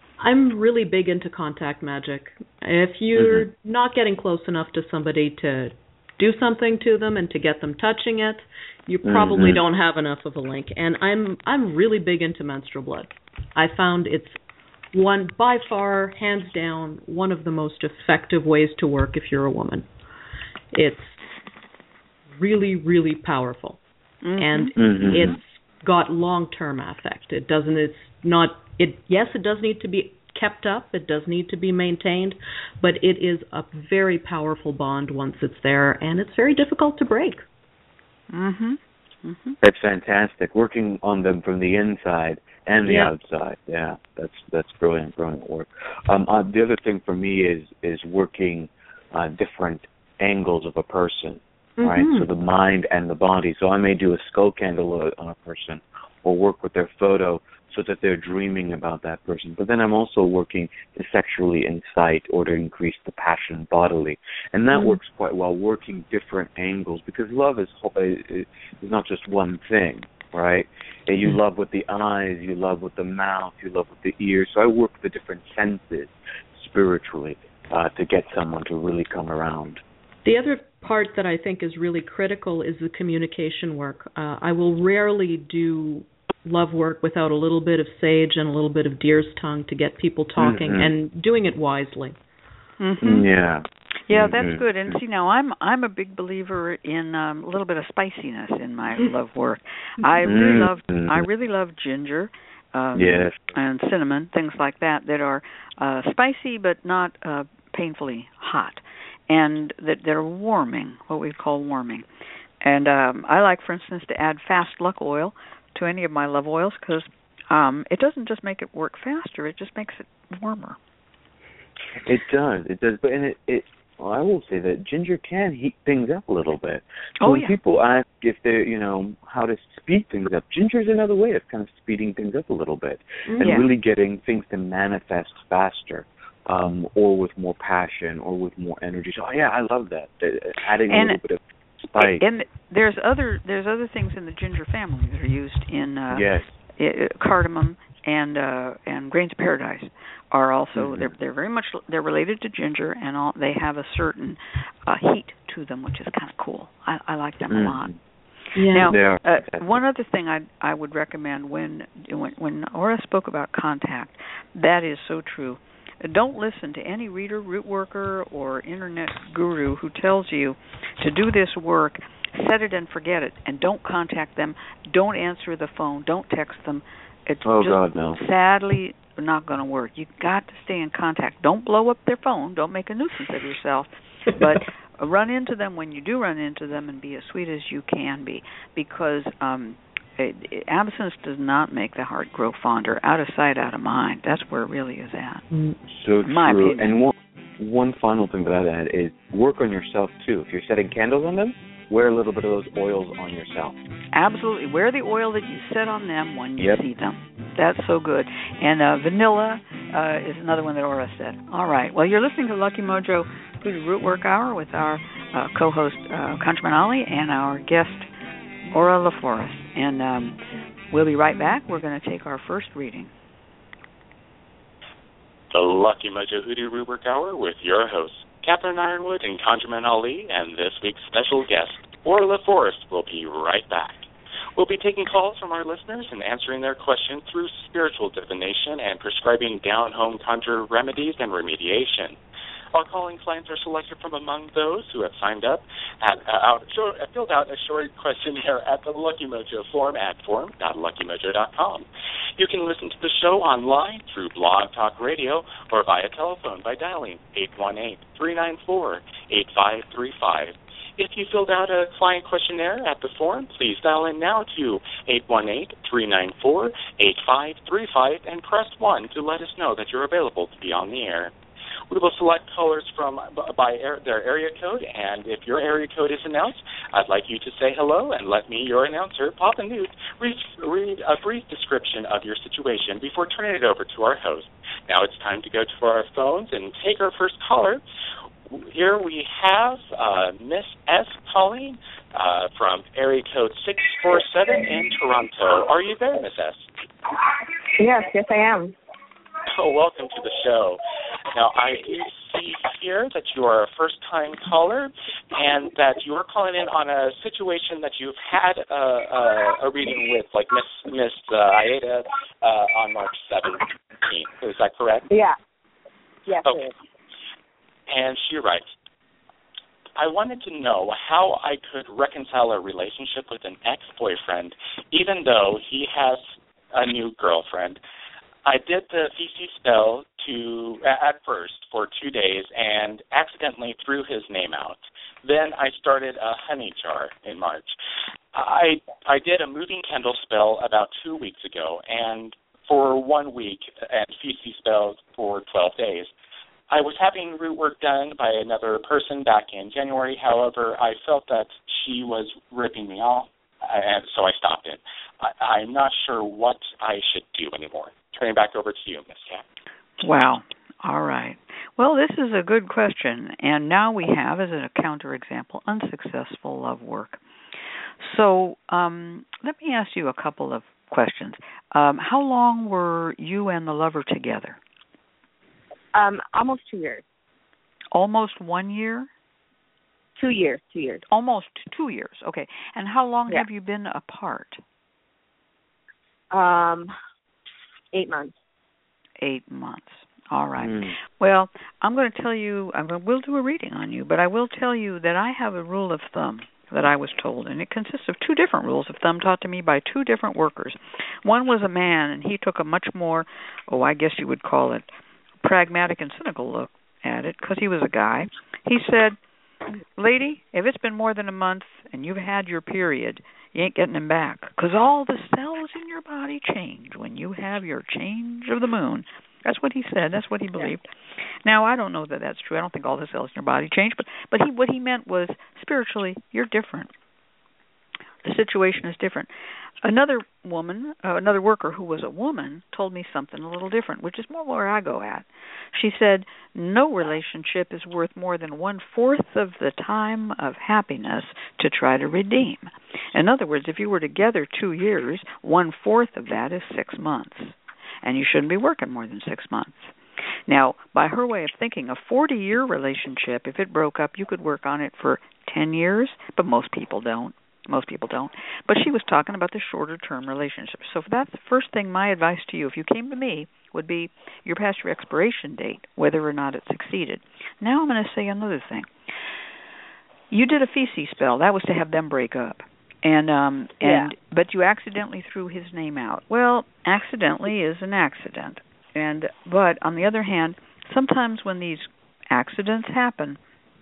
I'm really big into contact magic. If you're mm-hmm. not getting close enough to somebody to do something to them and to get them touching it, you probably mm-hmm. don't have enough of a link. And I'm I'm really big into menstrual blood. I found it's one, by far, hands down, one of the most effective ways to work if you're a woman. It's really, really powerful. Mm-hmm. And mm-hmm. it's got long-term effect. It doesn't, it's not, it, yes, it does need to be kept up. It does need to be maintained, but it is a very powerful bond once it's there, and it's very difficult to break. Mm-hmm. Mm-hmm. That's fantastic. Working on them from the inside and the Yeah. outside. Yeah, that's that's brilliant, brilliant work. Um, uh, the other thing for me is is working uh, different angles of a person, right? Mhm. So the mind and the body. So I may do a skull candle on a person, or work with their photo so that they're dreaming about that person. But then I'm also working to sexually incite or to increase the passion bodily, and that Mm. works quite well. Working different angles, because love is is not just one thing, right? And you Mm. love with the eyes, you love with the mouth, you love with the ears. So I work the different senses spiritually uh, to get someone to really come around. The other part that I think is really critical is the communication work. Uh, I will rarely do love work without a little bit of sage and a little bit of deer's tongue to get people talking, Mhm. and doing it wisely. Mm-hmm. Yeah. Yeah, Mhm. that's good. And see, now I'm I'm a big believer in um, a little bit of spiciness in my love work. I really Mhm. love I really love ginger, um, Yes. and cinnamon, things like that that are uh, spicy but not uh, painfully hot, and that they're warming, what we call warming. And um, I like, for instance, to add fast luck oil to any of my love oils because um, it doesn't just make it work faster; it just makes it warmer. It does. It does. But and it, it well, I will say that ginger can heat things up a little bit. So Oh, when yeah. people ask if they're, you know, how to speed things up, ginger is another way of kind of speeding things up a little bit and Yeah. really getting things to manifest faster, um, or with more passion or with more energy. So, oh, yeah, I love that. Uh, Adding And a little bit of spice. And there's other there's other things in the ginger family that are used in uh, Yes. i- cardamom and uh, and grains of paradise are also Mhm. they're they're very much they're related to ginger, and all, they have a certain uh, heat to them, which is kind of cool. I, I like them Mhm. a lot. Yeah. Now, They are uh, fantastic. one other thing I I would recommend when when when Aura spoke about contact, that is so true. Don't listen to any reader, root worker, or internet guru who tells you to do this work, set it and forget it, and don't contact them, don't answer the phone, don't text them. It's Oh, just God, no. sadly not going to work. You've got to stay in contact. Don't blow up their phone. Don't make a nuisance of yourself. But run into them when you do run into them and be as sweet as you can be, because um, it, it, absence does not make the heart grow fonder. Out of sight, out of mind. That's where it really is at. So In my true. opinion. And one, one final thing that I'd add is work on yourself, too. If you're setting candles on them, wear a little bit of those oils on yourself. Absolutely. Wear the oil that you set on them when you Yep. see them. That's so good. And uh, vanilla uh, is another one that Aura said. All right. Well, you're listening to Lucky Mojo Voodoo Root Work Hour with our uh, co-host, uh, ConjureMan Ali, and our guest, Aura LaForest. And um, we'll be right back. We're going to take our first reading. The Lucky Mojo Hoodoo Root Work Hour with your hosts, Catherine Ironwood and ConjureMan Ali, and this week's special guest, Aura LaForest, will be right back. We'll be taking calls from our listeners and answering their questions through spiritual divination and prescribing down-home conjure remedies and remediation. Our calling clients are selected from among those who have signed up and uh, out, short, uh, filled out a short questionnaire at the Lucky Mojo forum at forum dot lucky mojo dot com. You can listen to the show online through Blog Talk Radio or via telephone by dialing eight one eight, three nine four, eight five three five. If you filled out a client questionnaire at the forum, please dial in now to eight one eight, three nine four, eight five three five and press one to let us know that you're available to be on the air. We will select callers from by air, their area code, and if your area code is announced, I'd like you to say hello and let me, your announcer, Papa Newt, read, read a brief description of your situation before turning it over to our host. Now it's time to go to our phones and take our first caller. Here we have uh, Miss S calling uh, from area code six four seven in Toronto. Are you there, Miss S? Yes, yes I am. Oh, welcome to the show. Now, I do see here that you are a first-time caller and that you are calling in on a situation that you've had a, a, a reading with, like Miss Miss uh, Aida uh, on March seventeenth. Is that correct? Yeah. Yes, Okay. it is. And she writes, I wanted to know how I could reconcile a relationship with an ex-boyfriend, even though he has a new girlfriend. I did the V C spell to at first for two days and accidentally threw his name out. Then I started a honey jar in March. I I did a moving candle spell about two weeks ago, and for one week, and feces spells for twelve days. I was having root work done by another person back in January. However, I felt that she was ripping me off, and so I stopped it. I, I'm not sure what I should do anymore. Turning back over to you, Miss Cat. Wow. All right. Well, this is a good question, and now we have, as a counterexample, unsuccessful love work. So um, let me ask you a couple of questions. Um, how long were you and the lover together? Um, almost two years. Almost one year? Two years, two years. Almost two years, okay. And how long yeah. have you been apart? Um, eight months. Eight months. All right. Mm. Well, I'm going to tell you, I will do a reading on you, but I will tell you that I have a rule of thumb that I was told, and it consists of two different rules of thumb taught to me by two different workers. One was a man, and he took a much more, oh, I guess you would call it, pragmatic and cynical look at it, because he was a guy. He said, lady, if it's been more than a month and you've had your period, you ain't getting them back, because all the cells in your body change when you have your change of the moon. That's what he said. That's what he believed. Now, I don't know that that's true. I don't think all the cells in your body change, but but he what he meant was spiritually, you're different. The situation is different. Another woman, uh, another worker who was a woman, told me something a little different, which is more where I go at. She said, no relationship is worth more than one-fourth of the time of happiness to try to redeem. In other words, if you were together two years, one-fourth of that is six months. And you shouldn't be working more than six months. Now, by her way of thinking, a forty-year relationship, if it broke up, you could work on it for ten years, but most people don't. Most people don't. But she was talking about the shorter-term relationships. So that's the first thing, my advice to you, if you came to me, would be you're past your expiration date, whether or not it succeeded. Now I'm going to say another thing. You did a feces spell. That was to have them break up. And um and yeah. but you accidentally threw his name out. Well, accidentally is an accident. And but on the other hand, sometimes when these accidents happen,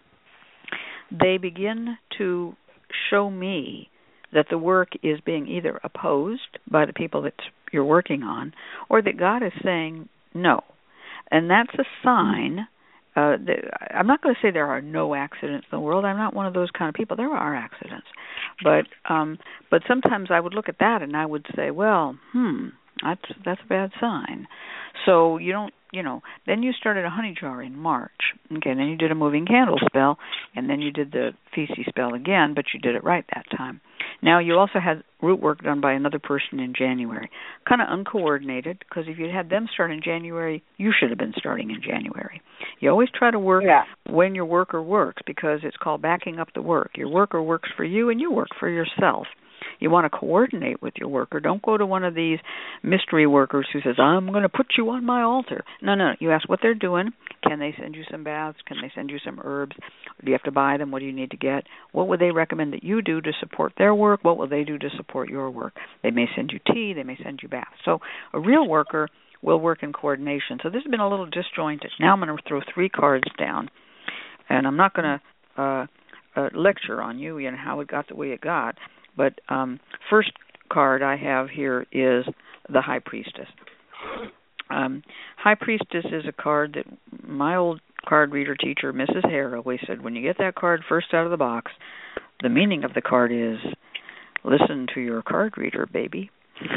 they begin to show me that the work is being either opposed by the people that you're working on, or that God is saying no. And that's a sign. Uh, I'm not going to say there are no accidents in the world. I'm not one of those kind of people. There are accidents. But um, but sometimes I would look at that and I would say, well, hmm, that's that's a bad sign. So you don't, you know, then you started a honey jar in March. Okay, and then you did a moving candle spell, and then you did the feces spell again, but you did it right that time. Now, you also had root work done by another person in January. Kind of uncoordinated, because if you had them start in January, you should have been starting in January. You always try to work yeah. when your worker works, because it's called backing up the work. Your worker works for you, and you work for yourself. You want to coordinate with your worker. Don't go to one of these mystery workers who says, I'm going to put you on my altar. No, no. You ask what they're doing. Can they send you some baths? Can they send you some herbs? Do you have to buy them? What do you need to get? What would they recommend that you do to support their work? What will they do to support your work? They may send you tea. They may send you baths. So a real worker will work in coordination. So this has been a little disjointed. Now I'm going to throw three cards down, and I'm not going to uh, uh, lecture on you, you know, how it got the way it got. But um, first card I have here is the High Priestess. Um, High Priestess is a card that my old card reader teacher, Missus Hare, always said, when you get that card first out of the box, the meaning of the card is, listen to your card reader, baby.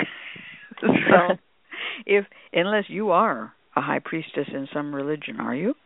So, if unless you are a High Priestess in some religion, are you?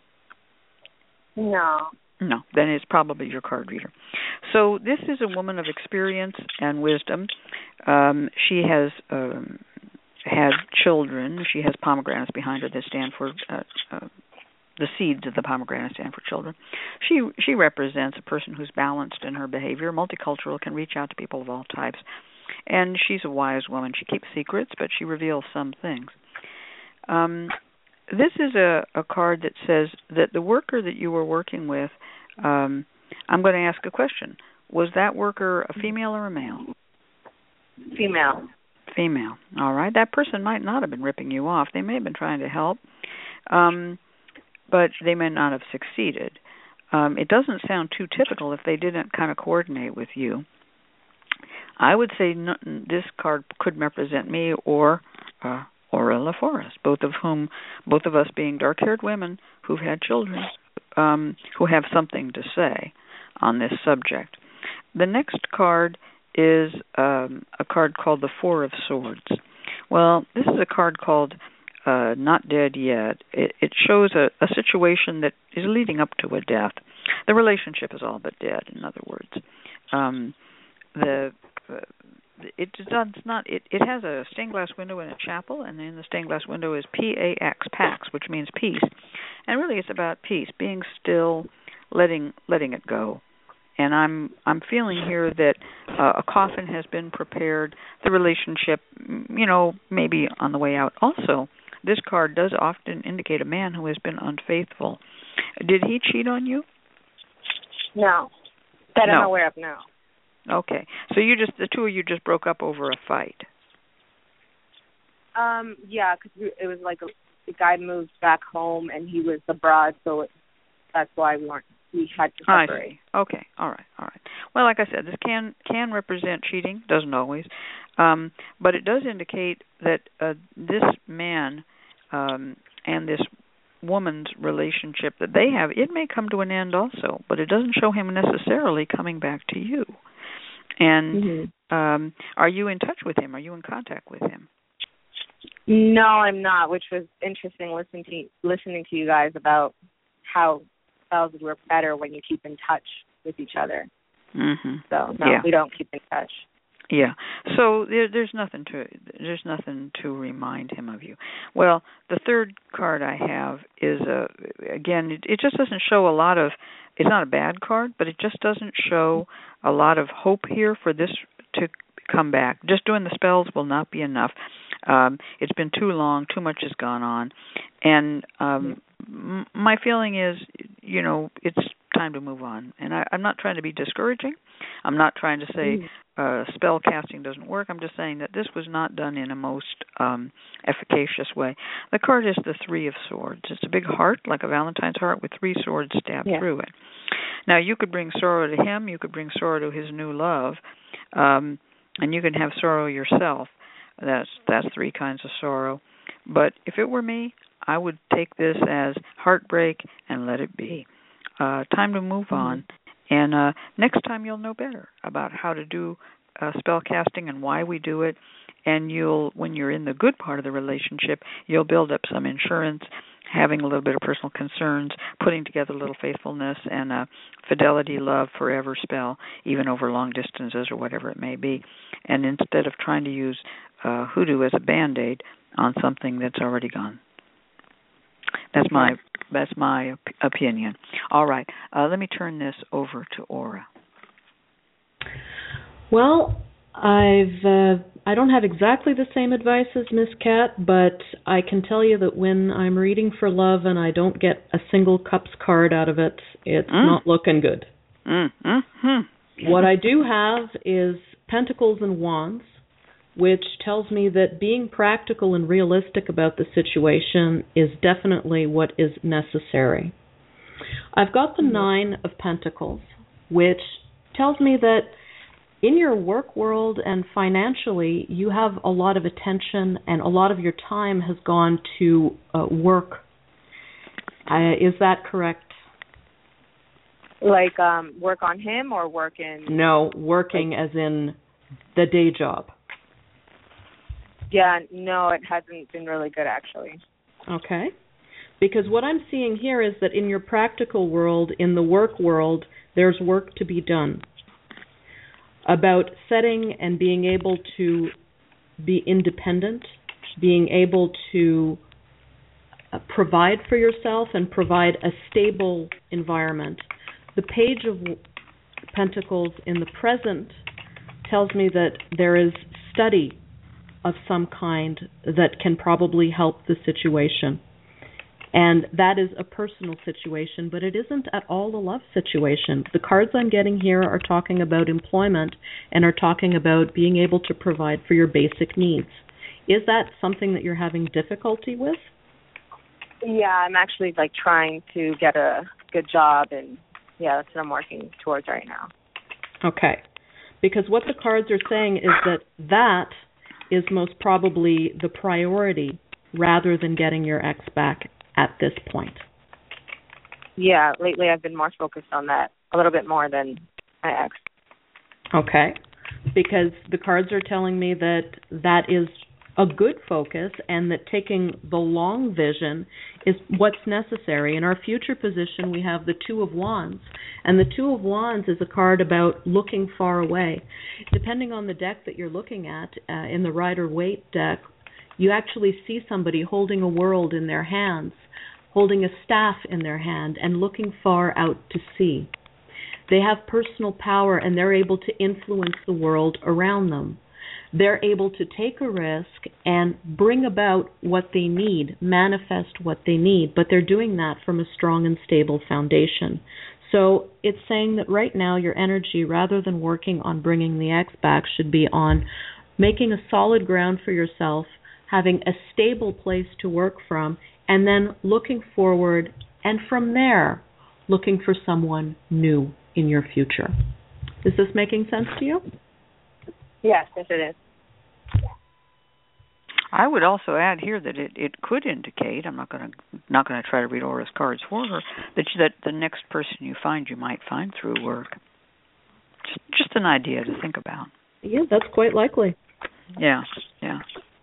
No. No, then it's probably your card reader. So this is a woman of experience and wisdom. Um, she has um, had children. She has pomegranates behind her that stand for uh, uh, the seeds of the pomegranate stand for children. She she represents a person who's balanced in her behavior, multicultural, can reach out to people of all types, and she's a wise woman. She keeps secrets, but she reveals some things. Um, this is a, a card that says that the worker that you were working with, um, I'm going to ask a question. Was that worker a female or a male? Female. Female. All right. That person might not have been ripping you off. They may have been trying to help, um, but they may not have succeeded. Um, it doesn't sound too typical if they didn't kind of coordinate with you. I would say no, this card could represent me or uh, Aura LaForest, both of whom, both of us being dark-haired women who've had children, um, who have something to say on this subject. The next card is um, a card called the Four of Swords. Well, this is a card called uh, Not Dead Yet. It, it shows a, a situation that is leading up to a death. The relationship is all but dead, in other words. Um, the uh, it does not. It, it has a stained glass window in a chapel, and in the stained glass window is P A X, Pax, which means peace. And really, it's about peace, being still, letting letting it go. And I'm I'm feeling here that uh, a coffin has been prepared. The relationship, you know, maybe on the way out. Also, this card does often indicate a man who has been unfaithful. Did he cheat on you? No, that no. I'm aware of. No. Okay, so you just the two of you just broke up over a fight. Um, yeah, because it was like a, the guy moved back home and he was abroad, so it, that's why we weren't. We had to separate. I see. Okay, all right, all right. Well, like I said, this can can represent cheating. Doesn't always, um, but it does indicate that uh, this man um, and this woman's relationship that they have, it may come to an end also, but it doesn't show him necessarily coming back to you. And mm-hmm. um, are you in touch with him? Are you in contact with him? No, I'm not, which was interesting listening to, listening to you guys about how spells work better when you keep in touch with each other. Mm-hmm. So, no, yeah. we don't keep in touch. Yeah. So there, there's nothing to there's nothing to remind him of you. Well, the third card I have is a again. It, it just doesn't show a lot of. It's not a bad card, but it just doesn't show a lot of hope here for this to come back. Just doing the spells will not be enough. Um, it's been too long. Too much has gone on, and um, m- my feeling is, you know, it's time to move on. And I, I'm not trying to be discouraging. I'm not trying to say uh, spell casting doesn't work. I'm just saying that this was not done in a most um, efficacious way. The card is the Three of Swords. It's a big heart, like a Valentine's heart, with three swords stabbed yeah. through it. Now, you could bring sorrow to him. You could bring sorrow to his new love. Um, and you can have sorrow yourself. That's that's three kinds of sorrow. But if it were me, I would take this as heartbreak and let it be. Uh, time to move on. And uh, next time you'll know better about how to do uh, spell casting and why we do it. And you'll, when you're in the good part of the relationship, you'll build up some insurance, having a little bit of personal concerns, putting together a little faithfulness and a fidelity, love, forever spell, even over long distances or whatever it may be. And instead of trying to use uh, hoodoo as a Band-Aid on something that's already gone. That's my that's my op- opinion. All right, uh, let me turn this over to Aura. Well, I've uh, I don't have exactly the same advice as Miss Cat, but I can tell you that when I'm reading for love and I don't get a single cups card out of it, it's mm. not looking good. Mm. Mm-hmm. What I do have is Pentacles and Wands, which tells me that being practical and realistic about the situation is definitely what is necessary. I've got the Nine of Pentacles, which tells me that in your work world and financially, you have a lot of attention and a lot of your time has gone to uh, work. Uh, is that correct? Like um, work on him or work in... No, working like, as in the day job. Yeah, no, it hasn't been really good, actually. Okay. Because what I'm seeing here is that in your practical world, in the work world, there's work to be done about setting and being able to be independent, being able to uh, provide for yourself and provide a stable environment. The Page of Pentacles in the present tells me that there is study of some kind that can probably help the situation. And that is a personal situation, but it isn't at all a love situation. The cards I'm getting here are talking about employment and are talking about being able to provide for your basic needs. Is that something that you're having difficulty with? Yeah, I'm actually like trying to get a good job, and yeah, that's what I'm working towards right now. Okay. because what the cards are saying is that that is most probably the priority rather than getting your ex back at this point. Yeah, lately I've been more focused on that, a little bit more than my ex. Okay, because the cards are telling me that that is a good focus and that taking the long vision is what's necessary. In our future position, we have the Two of Wands, and the Two of Wands is a card about looking far away. Depending on the deck that you're looking at, uh, in the Rider-Waite deck, you actually see somebody holding a world in their hands, holding a staff in their hand, and looking far out to sea. They have personal power, and they're able to influence the world around them. They're able to take a risk and bring about what they need, manifest what they need, but they're doing that from a strong and stable foundation. So it's saying that right now your energy, rather than working on bringing the ex back, should be on making a solid ground for yourself, having a stable place to work from, and then looking forward, and from there, looking for someone new in your future. Is this making sense to you? Yes, yes it is. I would also add here that it, it could indicate, I'm not going to not going to try to read Aura's cards for her, that you, that the next person you find you might find through work. Just, just an idea to think about. Yeah, that's quite likely. Yeah, yeah.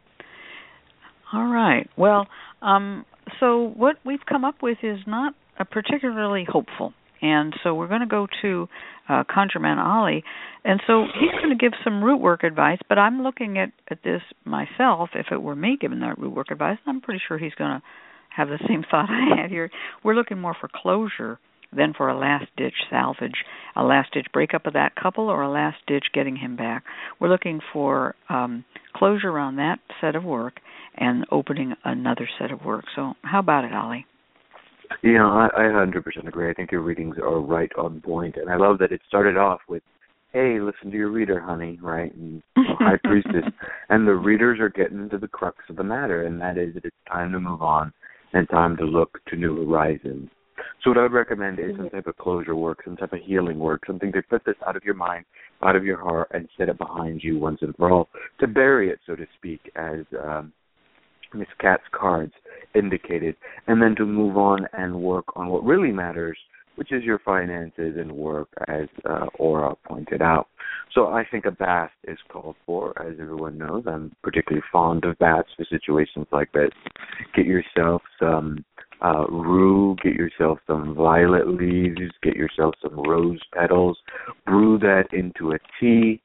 All right. Well, um, so what we've come up with is not a particularly hopeful. And so we're going to go to uh, ConjureMan Ali. And so he's going to give some root work advice, but I'm looking at, at this myself. If it were me giving that root work advice, I'm pretty sure he's going to have the same thought I had here. We're looking more for closure than for a last-ditch salvage, a last-ditch breakup of that couple, or a last-ditch getting him back. We're looking for um, closure on that set of work and opening another set of work. So how about it, Ali? Yeah, I, I one hundred percent agree. I think your readings are right on point, and I love that it started off with, hey, listen to your reader, honey, right, and High Priestess, and the readers are getting to the crux of the matter, and that is that it's time to move on and time to look to new horizons. So what I would recommend is some type of closure work, some type of healing work, something to put this out of your mind, out of your heart, and set it behind you once and for all, to bury it, so to speak, as um, Miss Cat's cards indicated, and then to move on and work on what really matters, which is your finances and work, as uh, Aura pointed out. So I think a bath is called for, as everyone knows. I'm particularly fond of baths for situations like this. Get yourself some uh, rue, get yourself some violet leaves, get yourself some rose petals, brew that into a tea,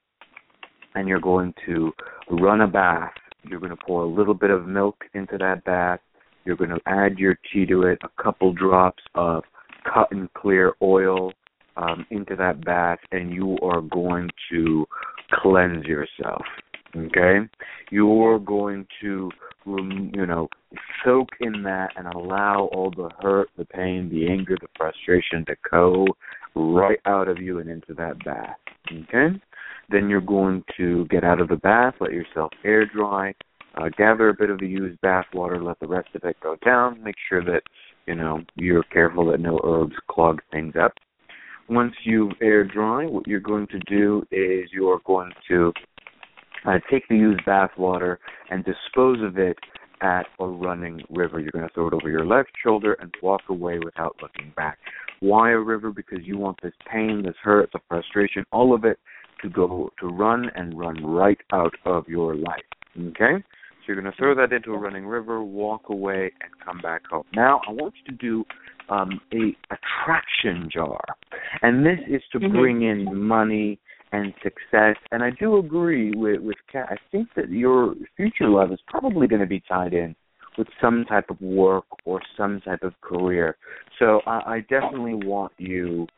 and you're going to run a bath. You're going to pour a little bit of milk into that bath. You're going to add your tea to it, a couple drops of cotton clear oil um, into that bath, and you are going to cleanse yourself, okay? You're going to, you know, soak in that and allow all the hurt, the pain, the anger, the frustration to go right out of you and into that bath, okay? Then you're going to get out of the bath, let yourself air dry, uh, gather a bit of the used bath water, let the rest of it go down. Make sure that, you know, you're careful that no herbs clog things up. Once you've air dry, what you're going to do is you're going to uh, take the used bath water and dispose of it at a running river. You're going to throw it over your left shoulder and walk away without looking back. Why a river? Because you want this pain, this hurt, the frustration, all of it to go to run and run right out of your life, okay? So you're going to throw that into a running river, walk away, and come back home. Now, I want you to do um, a attraction jar, and this is to mm-hmm. bring in money and success, and I do agree with, with Kat. I think that your future love is probably going to be tied in with some type of work or some type of career. So I, I definitely want you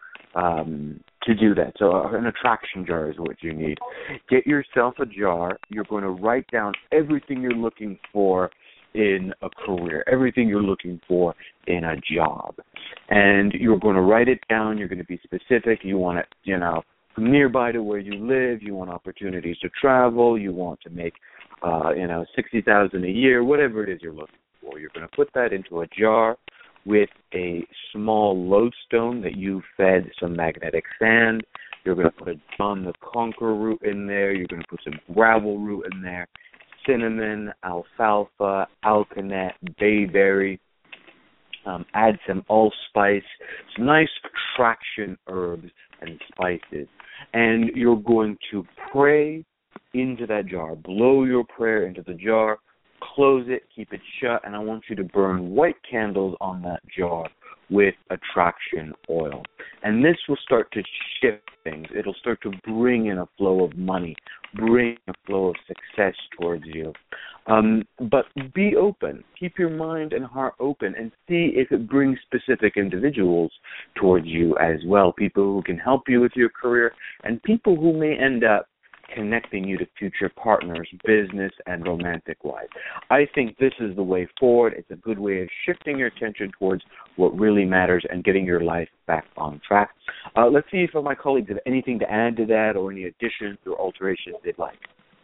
um, to do that. So an attraction jar is what you need. Get yourself a jar. You're going to write down everything you're looking for in a career, everything you're looking for in a job. And you're going to write it down. You're going to be specific. You want it, you know, nearby to where you live. You want opportunities to travel. You want to make, uh, you know, sixty thousand dollars a year, whatever it is you're looking for. You're going to put that into a jar with a small lodestone that you fed some magnetic sand. You're going to put a John the Conqueror root in there. You're going to put some gravel root in there, cinnamon, alfalfa, alkanet, bayberry. Um, add some allspice, some nice traction herbs and spices. And you're going to pray into that jar. Blow your prayer into the jar, close it, keep it shut, and I want you to burn white candles on that jar with attraction oil. And this will start to shift things. It'll start to bring in a flow of money, bring a flow of success towards you. Um, but be open. Keep your mind and heart open and see if it brings specific individuals towards you as well, people who can help you with your career and people who may end up connecting you to future partners, business and romantic-wise. I think this is the way forward. It's a good way of shifting your attention towards what really matters and getting your life back on track. Uh, let's see if my colleagues have anything to add to that or any additions or alterations they'd like.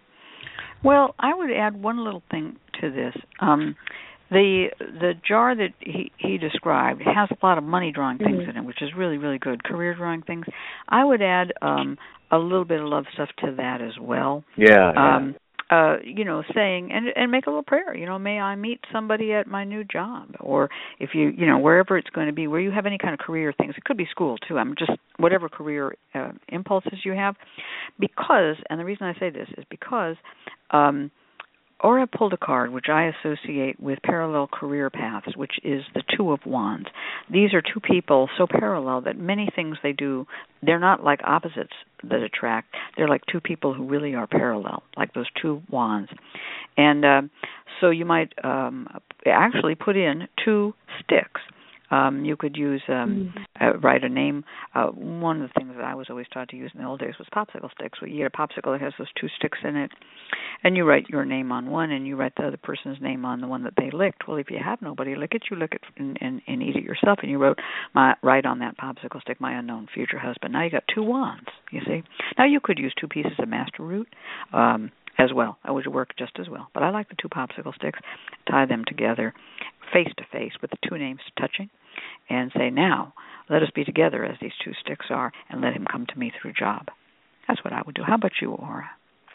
Well, I would add one little thing to this. Um, the the jar that he, he described has a lot of money drawing things mm-hmm. in it, which is really, really good. Career drawing things. I would add um, a little bit of love stuff to that as well. Yeah. Um, yeah. Uh, you know, saying and and make a little prayer. You know, may I meet somebody at my new job, or if you you know wherever it's going to be, where you have any kind of career things. It could be school too. I'm just whatever career uh, impulses you have, because and the reason I say this is because. Um, Aura pulled a card which I associate with parallel career paths, which is the Two of Wands. These are two people so parallel that many things they do, they're not like opposites that attract. They're like two people who really are parallel, like those two wands. And uh, so you might um, actually put in two sticks. Um, you could use, um, mm-hmm. uh, write a name. Uh, one of the things that I was always taught to use in the old days was popsicle sticks. Well, you get a popsicle that has those two sticks in it, and you write your name on one, and you write the other person's name on the one that they licked. Well, if you have nobody lick it, you lick it and, and, and eat it yourself, and you wrote, my, write on that popsicle stick, my unknown future husband. Now you got two wands, you see. Now you could use two pieces of master root, um, as well. That would work just as well. But I like the two popsicle sticks, tie them together face to face with the two names touching and say, now, let us be together as these two sticks are and let him come to me through job. That's what I would do. How about you, Aura?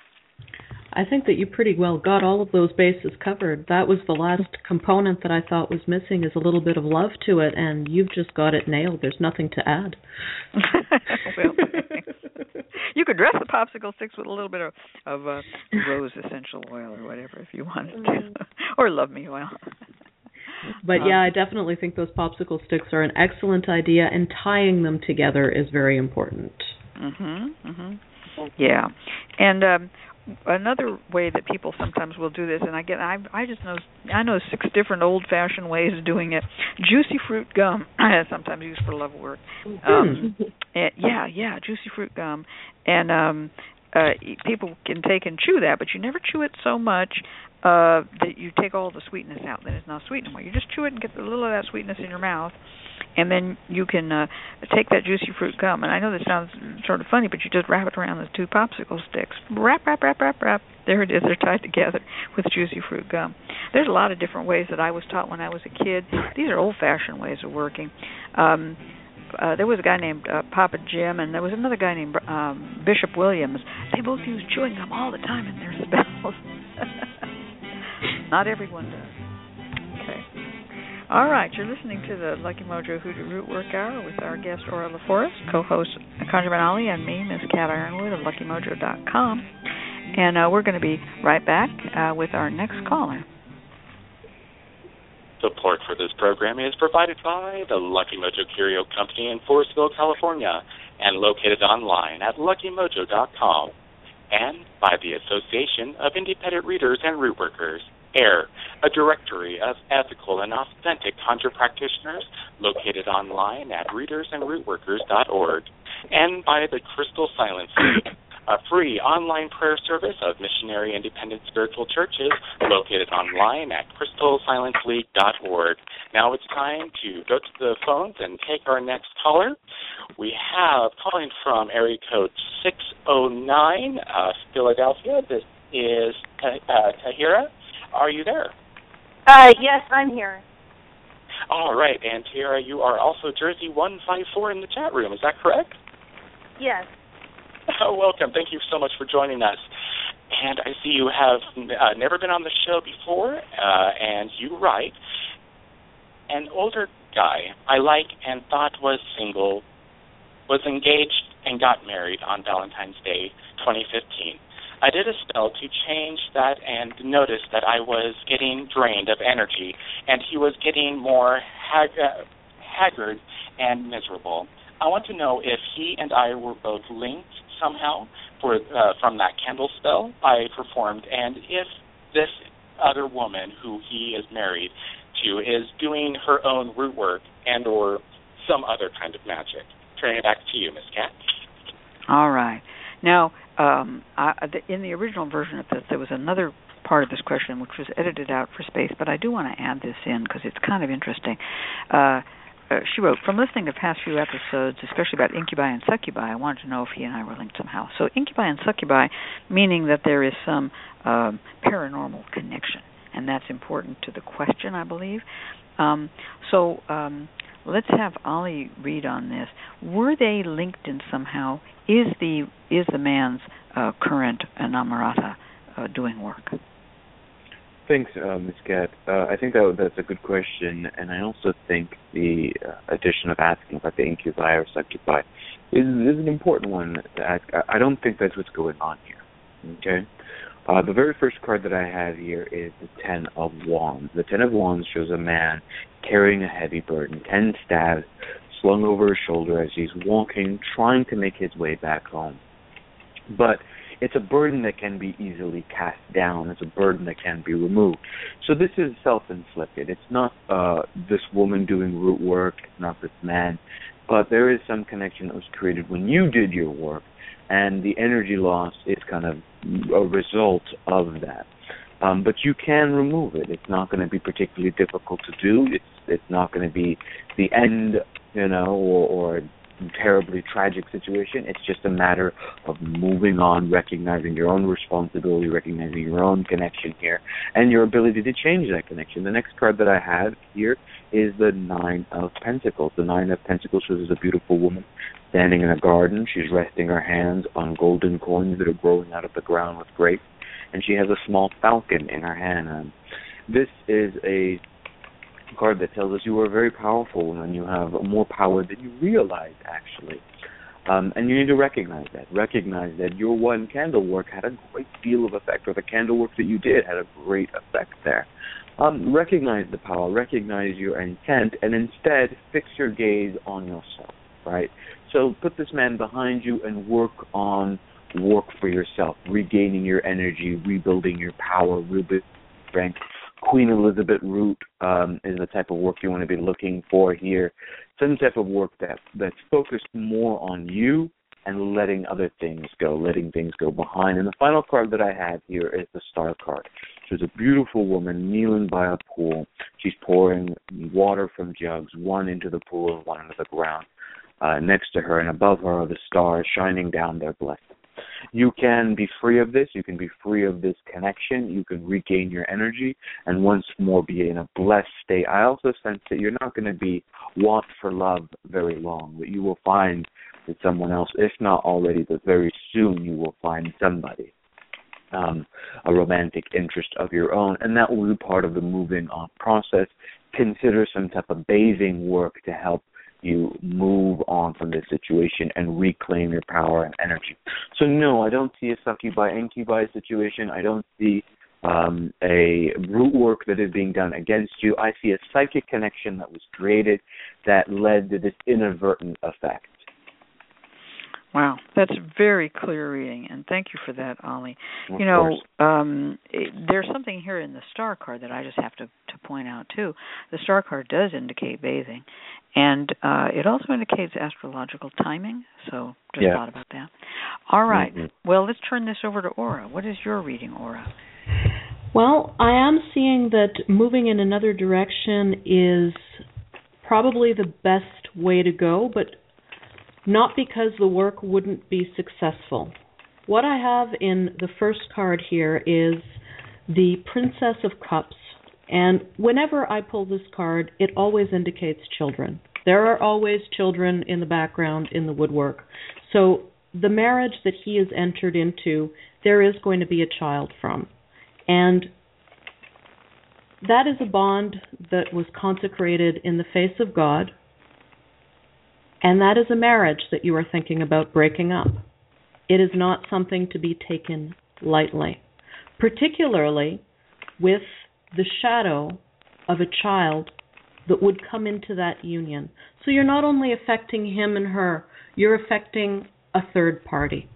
I think that you pretty well got all of those bases covered. That was the last component that I thought was missing, is a little bit of love to it, and you've just got it nailed. There's nothing to add. Well, you could dress the popsicle sticks with a little bit of, of uh, rose essential oil or whatever if you wanted to, or love me oil. But yeah, I definitely think those popsicle sticks are an excellent idea, and tying them together is very important. Mhm. Mhm. Yeah, and um, another way that people sometimes will do this, and I get, I, I just know, I know six different old-fashioned ways of doing it. Juicy fruit gum, sometimes used for love work. Um, and yeah, yeah, juicy fruit gum, and um, uh, people can take and chew that, but you never chew it so much uh, that you take all the sweetness out. Then it's not sweet anymore. You just chew it and get a little of that sweetness in your mouth, and then you can uh, take that juicy fruit gum. And I know this sounds sort of funny, but you just wrap it around those two popsicle sticks. Wrap, wrap, wrap, wrap, wrap. There it is. They're tied together with juicy fruit gum. There's a lot of different ways that I was taught when I was a kid. These are old-fashioned ways of working. Um, uh, there was a guy named uh, Papa Jim, and there was another guy named um, Bishop Williams. They both used chewing gum all the time in their spells. Not everyone does. Okay. All right, you're listening to the Lucky Mojo Hoodoo Root Work Hour with our guest Aura LaForest, co-host Conjurman Ali, and me, Miss Cat Ironwood of Lucky Mojo dot com. And uh, we're going to be right back uh, with our next caller. Support for this program is provided by the Lucky Mojo Curio Company in Forestville, California, and located online at Lucky Mojo dot com, and by the Association of Independent Readers and Root Workers, AIR, a directory of ethical and authentic conjure practitioners located online at readers and root workers dot org, and by the Crystal Silence League, a free online prayer service of missionary independent spiritual churches located online at crystal silence league dot org. Now it's time to go to the phones and take our next caller. We have calling from area code six oh nine, uh, Philadelphia. This is uh, Tahira. Are you there? Uh, yes, I'm here. All right, and Tahira, you are also Jersey one five four in the chat room. Is that correct? Yes. Oh, welcome. Thank you so much for joining us. And I see you have uh, never been on the show before, uh, and you write, an older guy I like and thought was single was engaged and got married on Valentine's Day twenty fifteen. I did a spell to change that and noticed that I was getting drained of energy, and he was getting more hag- uh, haggard and miserable. I want to know if he and I were both linked somehow for uh, from that candle spell I performed, and if this other woman who he is married to is doing her own root work and or some other kind of magic. Turning it back to you, Miss Cat. All right. Now, um, I, in the original version of this, there was another part of this question which was edited out for space, but I do want to add this in because it's kind of interesting. Uh, uh, she wrote, from listening to past few episodes, especially about incubi and succubi, I wanted to know if he and I were linked somehow. So incubi and succubi, meaning that there is some um, paranormal connection, and that's important to the question, I believe. Um, so um, let's have Ollie read on this. Were they linked in somehow? Is the is the man's uh, current inamorata uh, doing work? Thanks, uh, Miz Cat. Uh, I think that that's a good question, and I also think the uh, addition of asking about the incubi or succubi is, is an important one to ask. I, I don't think that's what's going on here. Okay. Uh, the very first card that I have here is the Ten of Wands. The Ten of Wands shows a man carrying a heavy burden, ten staves slung over his shoulder as he's walking, trying to make his way back home. But it's a burden that can be easily cast down. It's a burden that can be removed. So this is self-inflicted. It's not uh, this woman doing root work. It's not this man. But there is some connection that was created when you did your work, and the energy loss is kind of a result of that. Um, but you can remove it. It's not going to be particularly difficult to do. It's it's not going to be the end, you know, or, or a terribly tragic situation. It's just a matter of moving on, recognizing your own responsibility, recognizing your own connection here, and your ability to change that connection. The next card that I have here is the Nine of Pentacles. The Nine of Pentacles shows a beautiful woman standing in a garden. She's resting her hands on golden coins that are growing out of the ground with grace, and she has a small falcon in her hand. Um, this is a card that tells us you are a very powerful woman. You have more power than you realize, actually. Um, and you need to recognize that. Recognize that your one candle work had a great deal of effect, or the candle work that you did had a great effect there. Um, recognize the power, recognize your intent, and instead fix your gaze on yourself, right? So put this man behind you and work on work for yourself, regaining your energy, rebuilding your power, rebuilding strength. Queen Elizabeth root um, is the type of work you want to be looking for here. Some type of work that that's focused more on you and letting other things go, letting things go behind. And the final card that I have here is the Star card. She's a beautiful woman kneeling by a pool. She's pouring water from jugs, one into the pool and one into the ground. Uh, next to her and above her are the stars shining down their blessings. You can be free of this. You can be free of this connection. You can regain your energy and once more be in a blessed state. I also sense that you're not going to be want for love very long, but you will find that someone else, if not already, but very soon you will find somebody, um, a romantic interest of your own, and that will be part of the moving on process. Consider some type of bathing work to help you move on from this situation and reclaim your power and energy. So no, I don't see a succubi incubi situation. I don't see um, a root work that is being done against you. I see a psychic connection that was created that led to this inadvertent effect. Wow, that's very clear reading, and thank you for that, Ollie. Of you know, course. um, it, there's something here in the Star card that I just have to, to point out, too. The Star card does indicate bathing, and uh, it also indicates astrological timing, so just yeah. thought about that. All right, mm-hmm. Well, let's turn this over to Aura. What is your reading, Aura? Well, I am seeing that moving in another direction is probably the best way to go, but not because the work wouldn't be successful. What I have in the first card here is the Princess of Cups, and whenever I pull this card, it always indicates children. There are always children in the background in the woodwork. So the marriage that he has entered into, there is going to be a child from. And that is a bond that was consecrated in the face of God, and that is a marriage that you are thinking about breaking up. It is not something to be taken lightly, particularly with the shadow of a child that would come into that union. So you're not only affecting him and her, you're affecting a third party.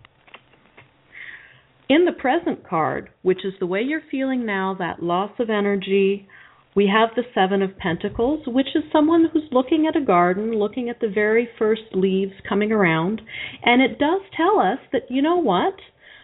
In the present card, which is the way you're feeling now, that loss of energy, we have the Seven of Pentacles, which is someone who's looking at a garden, looking at the very first leaves coming around, and it does tell us that, you know what?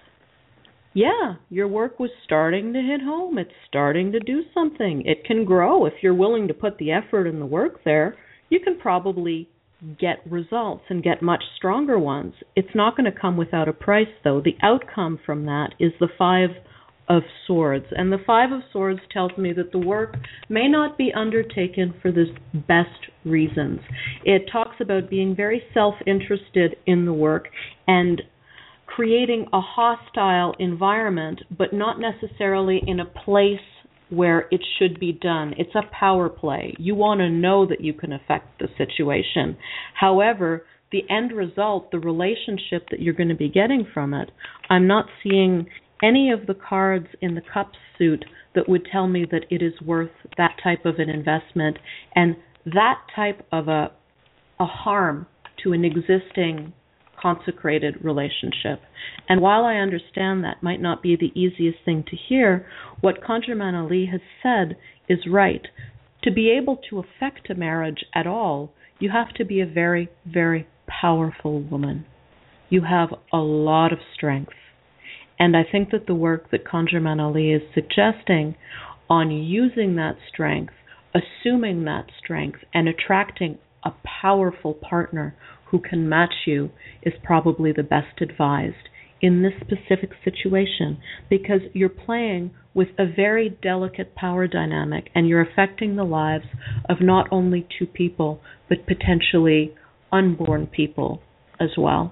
Yeah, your work was starting to hit home. It's starting to do something. It can grow. If you're willing to put the effort and the work there, you can probably get results and get much stronger ones. It's not going to come without a price, though. The outcome from that is the Five of Swords. And the Five of Swords tells me that the work may not be undertaken for the best reasons. It talks about being very self-interested in the work and creating a hostile environment, but not necessarily in a place where it should be done. It's a power play. You want to know that you can affect the situation. However, the end result, the relationship that you're going to be getting from it, I'm not seeing any of the cards in the Cups suit that would tell me that it is worth that type of an investment and that type of a, a harm to an existing consecrated relationship. And while I understand that might not be the easiest thing to hear, what ConjureMan Ali has said is right. To be able to affect a marriage at all, you have to be a very, very powerful woman. You have a lot of strength. And I think that the work that ConjureMan Ali is suggesting on using that strength, assuming that strength, and attracting a powerful partner who can match you is probably the best advised in this specific situation, because you're playing with a very delicate power dynamic and you're affecting the lives of not only two people, but potentially unborn people as well.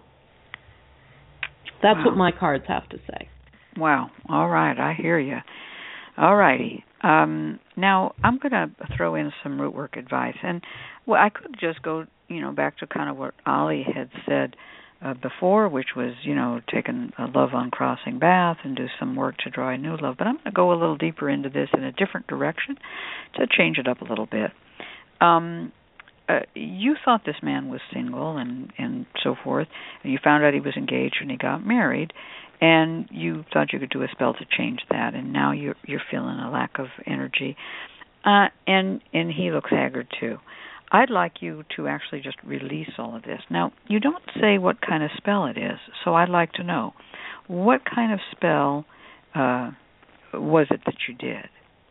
That's wow. what my cards have to say. Wow. All right. I hear you. All righty. Um, now, I'm going to throw in some root work advice. And well, I could just go, you know, back to kind of what Ali had said uh, before, which was, you know, taking a love uncrossing bath and do some work to draw a new love. But I'm going to go a little deeper into this in a different direction to change it up a little bit. Um, uh, you thought this man was single and, and so forth, and you found out he was engaged when he got married, and you thought you could do a spell to change that, and now you're you're feeling a lack of energy, uh, and and he looks haggard too. I'd like you to actually just release all of this. Now, you don't say what kind of spell it is, so I'd like to know, what kind of spell uh, was it that you did?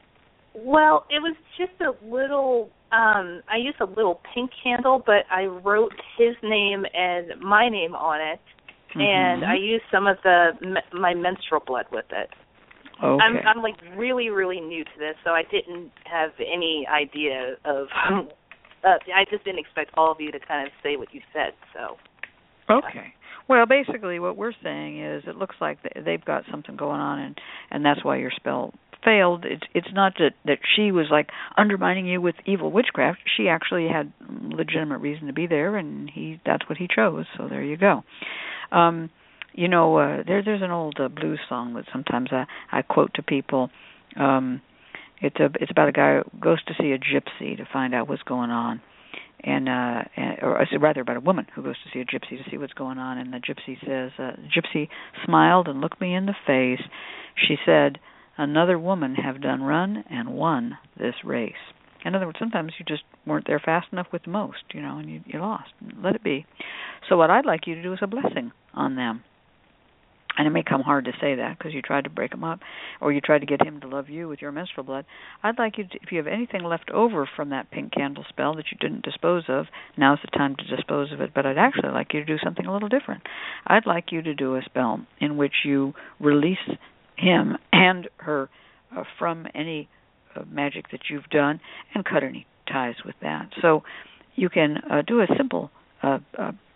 Well, it was just a little, um, I used a little pink candle, but I wrote his name and my name on it, mm-hmm. and I used some of the my menstrual blood with it. Okay. I'm, I'm like really, really new to this, so I didn't have any idea of, uh, I just didn't expect all of you to kind of say what you said, so. Okay. Well, basically what we're saying is it looks like they've got something going on, and, and that's why your spell failed. It's it's not that, that she was like undermining you with evil witchcraft. She actually had legitimate reason to be there, and he that's what he chose. So there you go. Um, you know, uh, there there's an old uh, blues song that sometimes I, I quote to people. Um, it's a it's about a guy who goes to see a gypsy to find out what's going on, and uh, and, or rather about a woman who goes to see a gypsy to see what's going on, and the gypsy says, uh, the gypsy smiled and looked me in the face. She said, "Another woman have done run and won this race." In other words, sometimes you just weren't there fast enough with most, you know, and you, you lost. Let it be. So what I'd like you to do is a blessing on them. And it may come hard to say that because you tried to break him up, or you tried to get him to love you with your menstrual blood. I'd like you to, if you have anything left over from that pink candle spell that you didn't dispose of, now's the time to dispose of it. But I'd actually like you to do something a little different. I'd like you to do a spell in which you release him and her uh, from any uh, magic that you've done and cut any ties with that. So you can uh, do a simple uh, uh,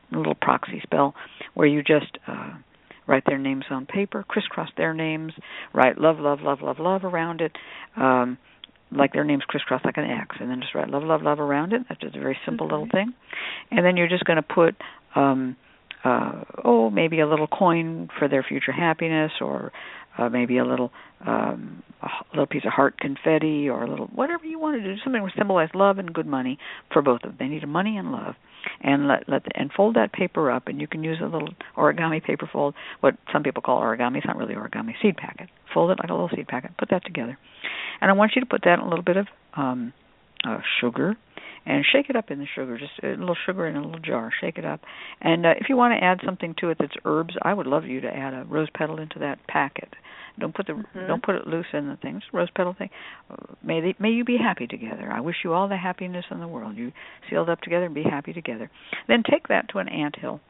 a little proxy spell where you just uh, write their names on paper, crisscross their names, write love, love, love, love, love around it, um, like their names crisscross like an X, and then just write love, love, love around it. That's just a very simple mm-hmm. little thing. And then you're just going to put, um, uh, oh, maybe a little coin for their future happiness, or uh, maybe a little um, a little piece of heart confetti, or a little whatever you want to do, something to symbolize love and good money for both of them. They need money and love, and let let and fold that paper up, and you can use a little origami paper fold, what some people call origami. It's not really origami, seed packet. Fold it like a little seed packet. Put that together, and I want you to put that in a little bit of um, uh, sugar. And shake it up in the sugar, just a little sugar in a little jar. Shake it up. And uh, if you want to add something to it that's herbs, I would love you to add a rose petal into that packet. Don't put the mm-hmm. don't put it loose in the things. Rose petal thing. May they, may you be happy together. I wish you all the happiness in the world. You sealed up together and be happy together. Then take that to an anthill,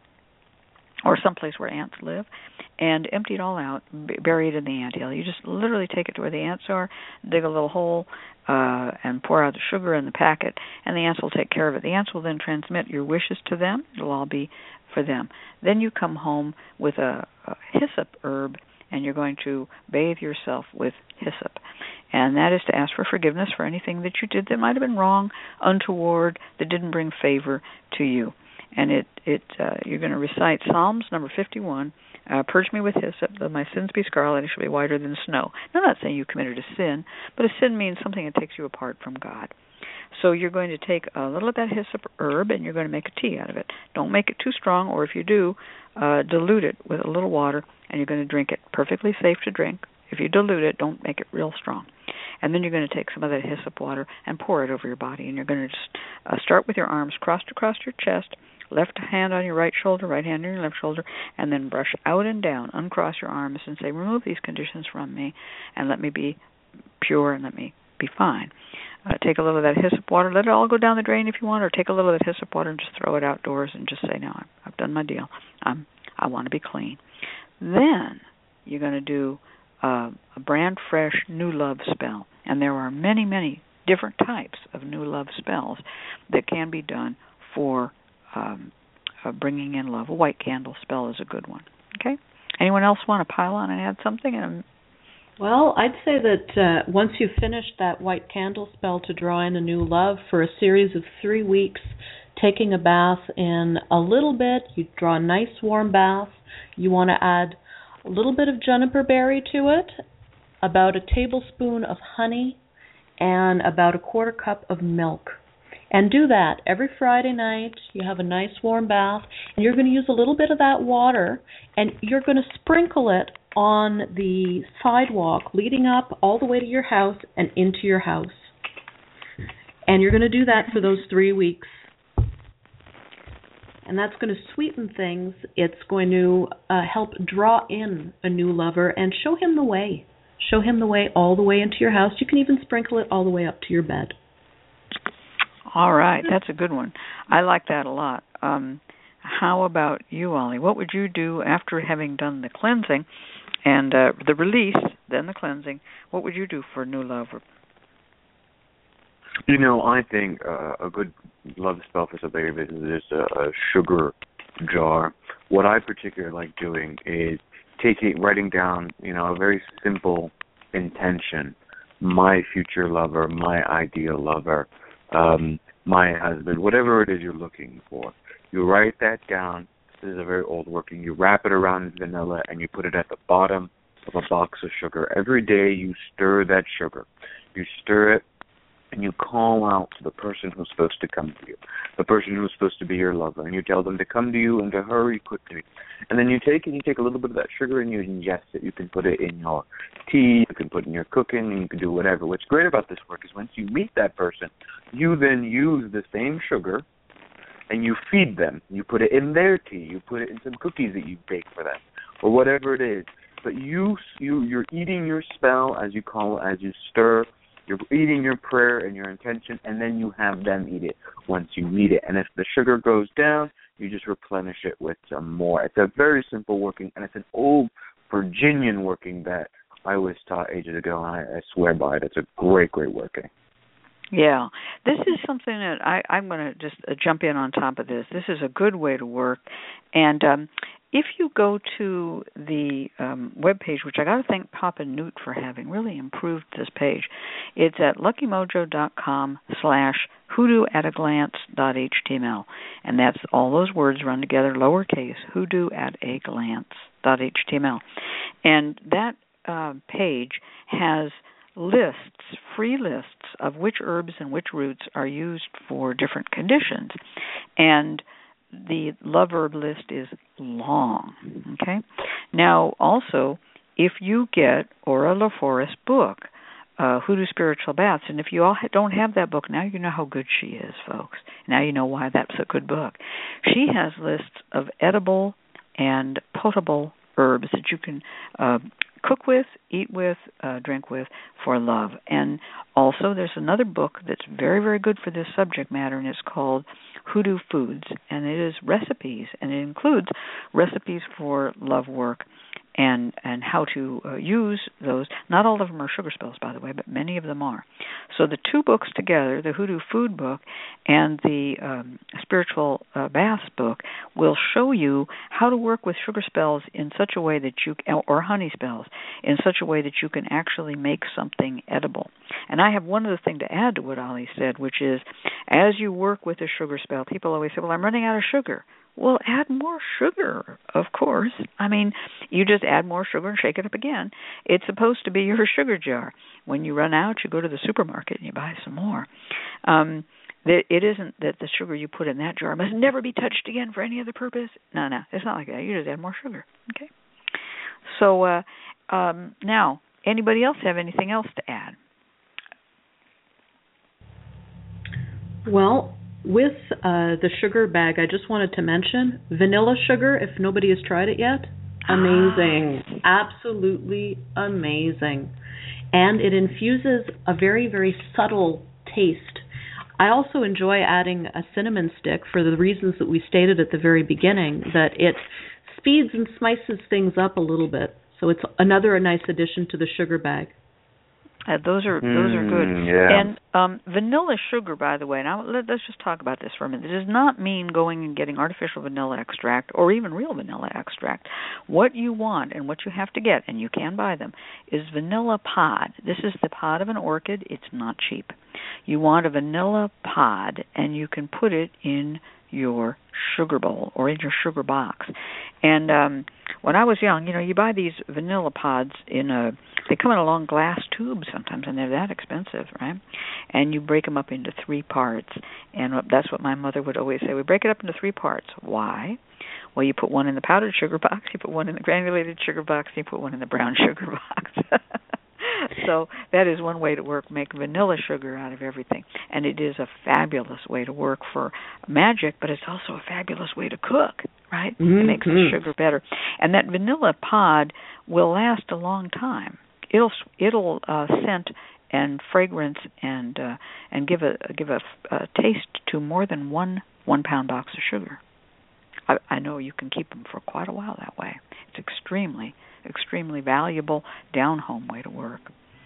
or someplace where ants live, and empty it all out, b- bury it in the anthill. You just literally take it to where the ants are, dig a little hole, uh, and pour out the sugar in the packet, and the ants will take care of it. The ants will then transmit your wishes to them. It'll all be for them. Then you come home with a, a hyssop herb, and you're going to bathe yourself with hyssop. And that is to ask for forgiveness for anything that you did that might have been wrong, untoward, that didn't bring favor to you. And it, it uh, you're going to recite Psalms number fifty-one, uh, purge me with hyssop, though my sins be scarlet, and shall be whiter than snow. Now, I'm not saying you committed a sin, but a sin means something that takes you apart from God. So you're going to take a little of that hyssop herb, and you're going to make a tea out of it. Don't make it too strong, or if you do, uh, dilute it with a little water, and you're going to drink it. Perfectly safe to drink. If you dilute it, don't make it real strong. And then you're going to take some of that hyssop water and pour it over your body, and you're going to just uh, start with your arms crossed across your chest, left hand on your right shoulder, right hand on your left shoulder, and then brush out and down, uncross your arms and say, remove these conditions from me and let me be pure and let me be fine. Uh, take a little of that hyssop water, let it all go down the drain if you want, or take a little of that hyssop water and just throw it outdoors and just say, no, I've done my deal. I'm, I want to be clean. Then you're going to do uh, a brand fresh new love spell. And there are many, many different types of new love spells that can be done for Um, uh, bringing in love. A white candle spell is a good one. Okay? Anyone else want to pile on and add something? And well, I'd say that uh, once you've finished that white candle spell to draw in a new love for a series of three weeks, taking a bath in a little bit, you draw a nice warm bath. You want to add a little bit of juniper berry to it, about a tablespoon of honey, and about a quarter cup of milk. And do that every Friday night. You have a nice warm bath, and you're going to use a little bit of that water, and you're going to sprinkle it on the sidewalk leading up all the way to your house and into your house. And you're going to do that for those three weeks. And that's going to sweeten things. It's going to uh, help draw in a new lover and show him the way. Show him the way all the way into your house. You can even sprinkle it all the way up to your bed. All right, that's a good one. I like that a lot. Um, how about you, Ollie? What would you do after having done the cleansing and uh, the release, then the cleansing? What would you do for new love? You know, I think uh, a good love spell for somebody is just a, a sugar jar. What I particularly like doing is taking, writing down, you know, a very simple intention. My future lover, my ideal lover. Um, my husband, whatever it is you're looking for. You write that down. This is a very old working. You wrap it around vanilla and you put it at the bottom of a box of sugar. Every day you stir that sugar. You stir it and you call out to the person who's supposed to come to you, the person who's supposed to be your lover, and you tell them to come to you and to hurry quickly. And then you take and you take a little bit of that sugar and you ingest it. You can put it in your tea, you can put it in your cooking, and you can do whatever. What's great about this work is once you meet that person, you then use the same sugar and you feed them. You put it in their tea, you put it in some cookies that you bake for them, or whatever it is. But you, you, you're eating your spell, as you call it, as you stir. You're eating your prayer and your intention, and then you have them eat it once you meet it. And if the sugar goes down, you just replenish it with some more. It's a very simple working, and it's an old Virginian working that I was taught ages ago, and I, I swear by it. It's a great, great working. Yeah, this is something that I, I'm going to just uh, jump in on top of this. This is a good way to work. And um, if you go to the um, webpage, which I got to thank Papa Newt for having really improved this page, it's at luckymojo.com slash hoodoo at a glance dot html. And that's all those words run together, lowercase, hoodoo at a glance dot html. And that uh, page has lists, free lists of which herbs and which roots are used for different conditions. And the love herb list is long, okay? Now, also, if you get Aura LaForest book, uh, Hoodoo Spiritual Baths, and if you all ha- don't have that book, now you know how good she is, folks. Now you know why that's a good book. She has lists of edible and potable herbs that you can uh, cook with, eat with, uh, drink with for love. And also there's another book that's very, very good for this subject matter, and it's called Hoodoo Foods, and it is recipes, and it includes recipes for love work and and how to uh, use those. Not all of them are sugar spells, by the way, but many of them are. So the two books together, the Hoodoo Food book and the um, Spiritual uh, Baths book, will show you how to work with sugar spells in such a way that you, or honey spells, in such a way that you can actually make something edible. And I have one other thing to add to what Ollie said, which is, as you work with a sugar spell, people always say, well, I'm running out of sugar. Well, add more sugar, of course. I mean, you just add more sugar and shake it up again. It's supposed to be your sugar jar. When you run out, you go to the supermarket and you buy some more. Um, it isn't that the sugar you put in that jar must never be touched again for any other purpose. No, no, it's not like that. You just add more sugar. Okay. So uh, um, now, anybody else have anything else to add? Well, with uh, the sugar bag, I just wanted to mention vanilla sugar, if nobody has tried it yet. Amazing. Ah. Absolutely amazing. And it infuses a very, very subtle taste. I also enjoy adding a cinnamon stick for the reasons that we stated at the very beginning, that it speeds and spices things up a little bit. So it's another a nice addition to the sugar bag. Uh, those are those are good. Mm, yeah. And um, vanilla sugar, by the way, now let, let's just talk about this for a minute. It does not mean going and getting artificial vanilla extract or even real vanilla extract. What you want and what you have to get, and you can buy them, is vanilla pod. This is the pod of an orchid. It's not cheap. You want a vanilla pod, and you can put it in your sugar bowl or in your sugar box. And um, when I was young, you know, you buy these vanilla pods in a, they come in a long glass tube sometimes, and they're that expensive, right? And you break them up into three parts. And that's what my mother would always say. We break it up into three parts. Why? Well, you put one in the powdered sugar box, you put one in the granulated sugar box, you put one in the brown sugar box. So that is one way to work, make vanilla sugar out of everything. And it is a fabulous way to work for magic, but it's also a fabulous way to cook, right? Mm-hmm. It makes the sugar better. And that vanilla pod will last a long time. It'll it'll uh, scent and fragrance and uh, and give a give a, a taste to more than one one pound box of sugar. I, I know you can keep them for quite a while that way. It's extremely extremely valuable down-home way to work.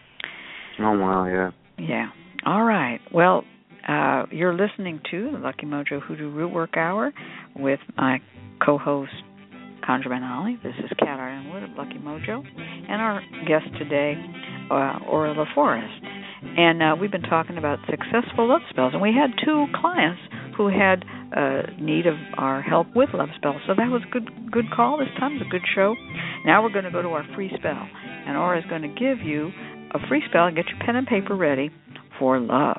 Oh, wow, yeah. Yeah. All right. Well, uh, you're listening to the Lucky Mojo Hoodoo Rootwork Hour with my co-host, ConjureMan Ollie. This is Cat Ironwood of Lucky Mojo, and our guest today, uh, Aura LaForest. And uh, we've been talking about successful love spells, and we had two clients who had uh, need of our help with love spells. So that was a good, good call this time. It was a good show. Now we're going to go to our free spell, and Aura is going to give you a free spell and get your pen and paper ready for love.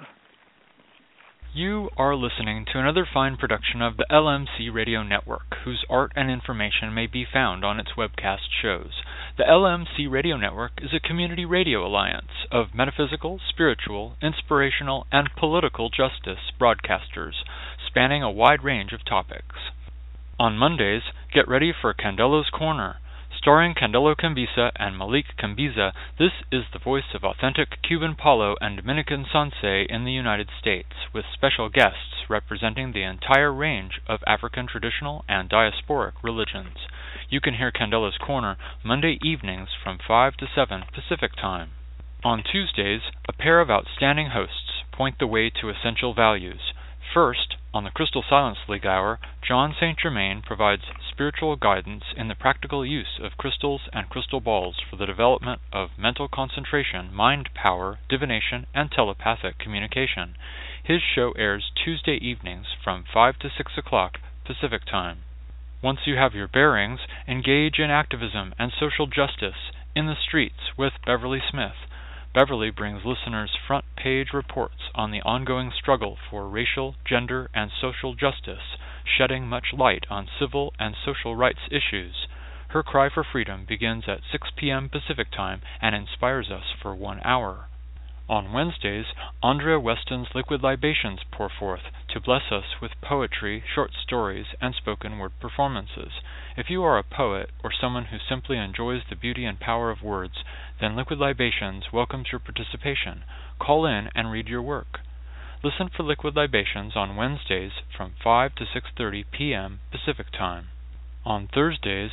You are listening to another fine production of the L M C Radio Network, whose art and information may be found on its webcast shows. The L M C Radio Network is a community radio alliance of metaphysical, spiritual, inspirational, and political justice broadcasters, spanning a wide range of topics. On Mondays, get ready for Candelo's Corner. Starring Candelo Cambysa and Malik Cambysa, this is the voice of authentic Cuban Palo and Dominican Sanse in the United States, with special guests representing the entire range of African traditional and diasporic religions. You can hear Candelo's Corner Monday evenings from five to seven Pacific Time. On Tuesdays, a pair of outstanding hosts point the way to essential values. First, on the Crystal Silence League Hour, John Saint Germain provides spiritual guidance in the practical use of crystals and crystal balls for the development of mental concentration, mind power, divination, and telepathic communication. His show airs Tuesday evenings from five to six o'clock Pacific Time. Once you have your bearings, engage in activism and social justice in the streets with Beverly Smith. Beverly brings listeners front-page reports on the ongoing struggle for racial, gender, and social justice, shedding much light on civil and social rights issues. Her cry for freedom begins at six p.m. Pacific Time and inspires us for one hour. On Wednesdays, Andrea Weston's Liquid Libations pour forth to bless us with poetry, short stories, and spoken word performances. If you are a poet or someone who simply enjoys the beauty and power of words, then Liquid Libations welcomes your participation. Call in and read your work. Listen for Liquid Libations on Wednesdays from five to six thirty p.m. Pacific Time. On Thursdays,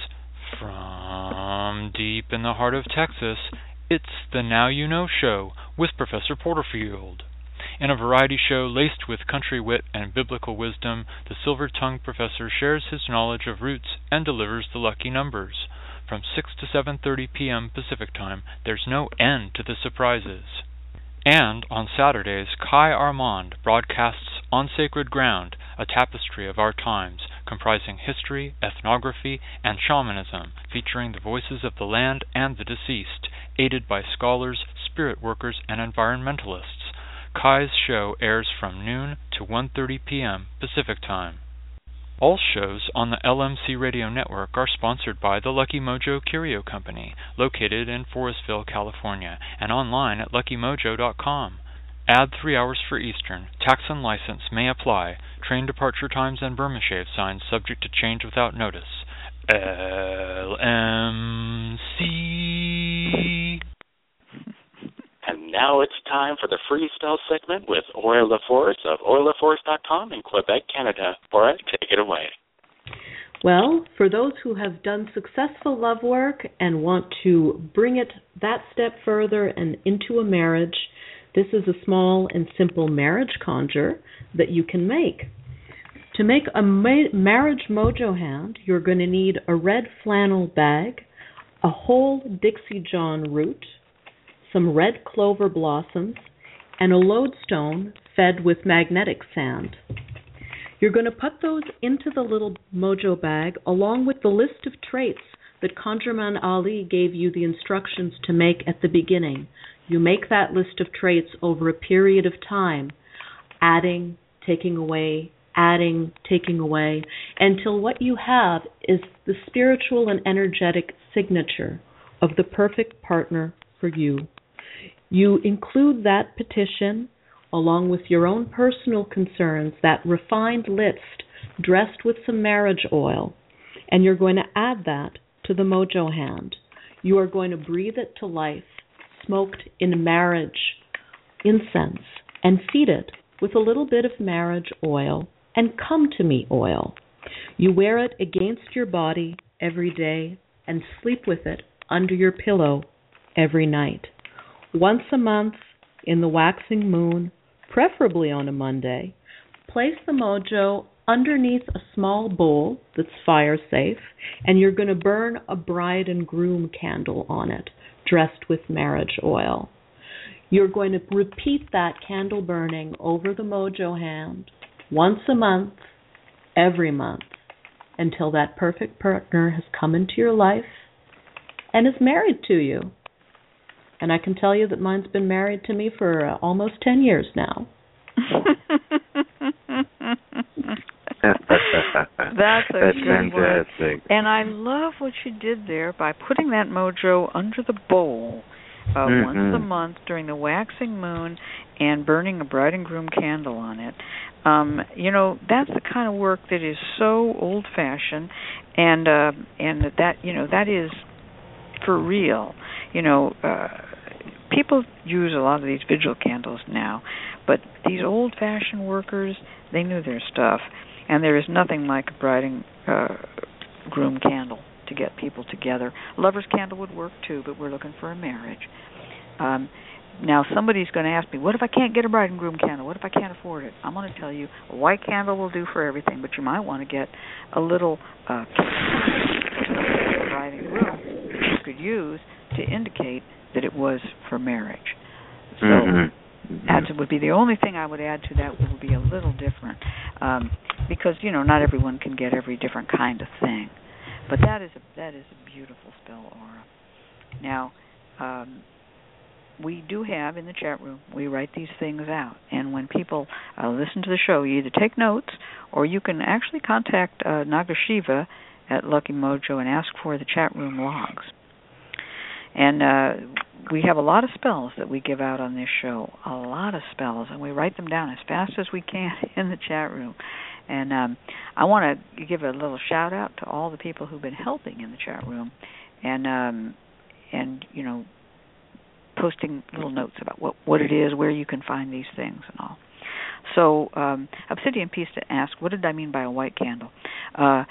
from deep in the heart of Texas, it's the Now You Know Show with Professor Porterfield. In a variety show laced with country wit and biblical wisdom, the silver-tongued professor shares his knowledge of roots and delivers the lucky numbers. From six to seven thirty p.m. Pacific Time, there's no end to the surprises. And on Saturdays, Kai Armand broadcasts On Sacred Ground, a tapestry of our times, comprising history, ethnography, and shamanism, featuring the voices of the land and the deceased, aided by scholars, spirit workers, and environmentalists. Kai's show airs from noon to one thirty p.m. Pacific Time. All shows on the L M C Radio Network are sponsored by the Lucky Mojo Curio Company, located in Forestville, California, and online at lucky mojo dot com. Add three hours for Eastern. Tax and license may apply. Train departure times and Burma shave signs subject to change without notice. L M C. And now it's time for the freestyle segment with Ora LaForce of ora la force dot com in Quebec, Canada. Ora, take it away. Well, for those who have done successful love work and want to bring it that step further and into a marriage, this is a small and simple marriage conjure that you can make. To make a ma- marriage mojo hand, you're going to need a red flannel bag, a whole Dixie John root, some red clover blossoms, and a lodestone fed with magnetic sand. You're going to put those into the little mojo bag along with the list of traits that Conjureman Ali gave you the instructions to make at the beginning. You make that list of traits over a period of time, adding, taking away, adding, taking away, until what you have is the spiritual and energetic signature of the perfect partner for you. You include that petition along with your own personal concerns, that refined list dressed with some marriage oil, and you're going to add that to the mojo hand. You are going to breathe it to life, smoked in marriage incense, and feed it with a little bit of marriage oil and come to me oil. You wear it against your body every day and sleep with it under your pillow every night. Once a month, in the waxing moon, preferably on a Monday, place the mojo underneath a small bowl that's fire safe, and you're going to burn a bride and groom candle on it, dressed with marriage oil. You're going to repeat that candle burning over the mojo hand once a month, every month, until that perfect partner has come into your life and is married to you. And I can tell you that mine's been married to me for uh, almost ten years now. That's a That's good fantastic. one. And I love what you did there by putting that mojo under the bowl uh, mm-hmm. once a month during the waxing moon and burning a bride and groom candle on it. Um, you know, that's the kind of work that is so old-fashioned, and uh, and that you know that is for real. You know, uh, people use a lot of these vigil candles now, but these old-fashioned workers, they knew their stuff. And there is nothing like a bride and uh, groom candle to get people together. Lover's candle would work too, but we're looking for a marriage. Um, now somebody's going to ask me, what if I can't get a bride and groom candle? What if I can't afford it? I'm going to tell you, a white candle will do for everything, but you might want to get a little uh, bride and groom you could use to indicate that it was for marriage. So mm-hmm. that would be the only thing I would add to that would be a little different, um, because you know not everyone can get every different kind of thing. But that is a, that is a beautiful spell aura. Now, um, we do have in the chat room, we write these things out. And when people uh, listen to the show, you either take notes or you can actually contact uh, Nagashiva at Lucky Mojo and ask for the chat room logs. And uh, we have a lot of spells that we give out on this show, a lot of spells, and we write them down as fast as we can in the chat room. And um, I want to give a little shout out to all the people who've been helping in the chat room, and um, and you know, posting little notes about what what it is, where you can find these things, and all. So um, Obsidian Piece asked, "What did I mean by a white candle?" Uh,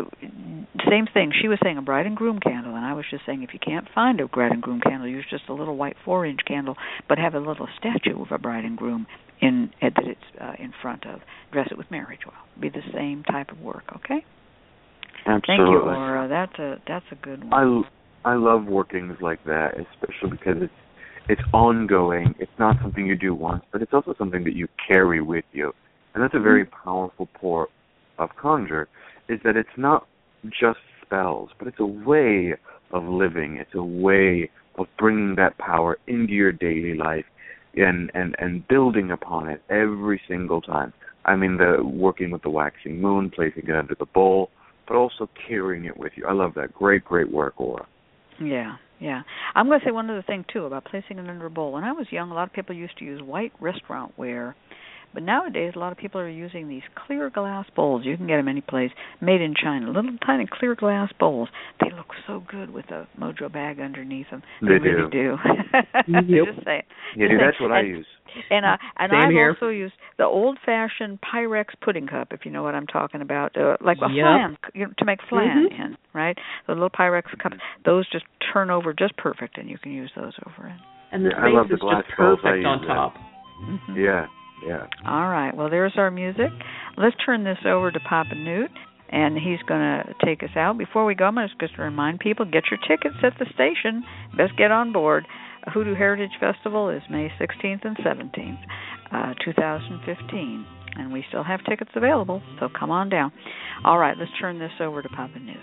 same thing. She was saying a bride and groom candle, and I was just saying if you can't find a bride and groom candle, use just a little white four-inch candle, but have a little statue of a bride and groom in uh, that it's uh, in front of. Dress it with marriage oil. Be the same type of work, okay? Absolutely. Thank you, Aura. That's a that's a good one. I I love workings like that, especially because it's it's ongoing. It's not something you do once, but it's also something that you carry with you, and that's a very powerful part of conjure. Is that it's not just spells, but it's a way of living. It's a way of bringing that power into your daily life and, and, and building upon it every single time. I mean, the working with the waxing moon, placing it under the bowl, but also carrying it with you. I love that. Great, great work, Aura. Yeah, yeah. I'm going to say one other thing, too, about placing it under a bowl. When I was young, a lot of people used to use white restaurant ware. But nowadays, a lot of people are using these clear glass bowls. You can get them any place, made in China. Little tiny clear glass bowls. They look so good with a Mojo bag underneath them. They, they really do. Yep. Just saying. Yeah, dude, that's what and, I use. And uh, and Same I've here. also used the old-fashioned Pyrex pudding cup, if you know what I'm talking about, uh, like a Yep. flan, you know, to make flan Mm-hmm. in, right? The little Pyrex cups. Those just turn over just perfect, and you can use those over it. And the Yeah, I love space the is glass just bowls. I perfect use on that. top. Mm-hmm. Yeah, yeah. All right. Well, there's our music. Let's turn this over to Papa Newt, and he's going to take us out. Before we go, I'm just going to remind people, get your tickets at the station. Best get on board. Hoodoo Heritage Festival is May sixteenth and seventeenth, uh, two thousand fifteen. And we still have tickets available, so come on down. All right, let's turn this over to Papa Newt.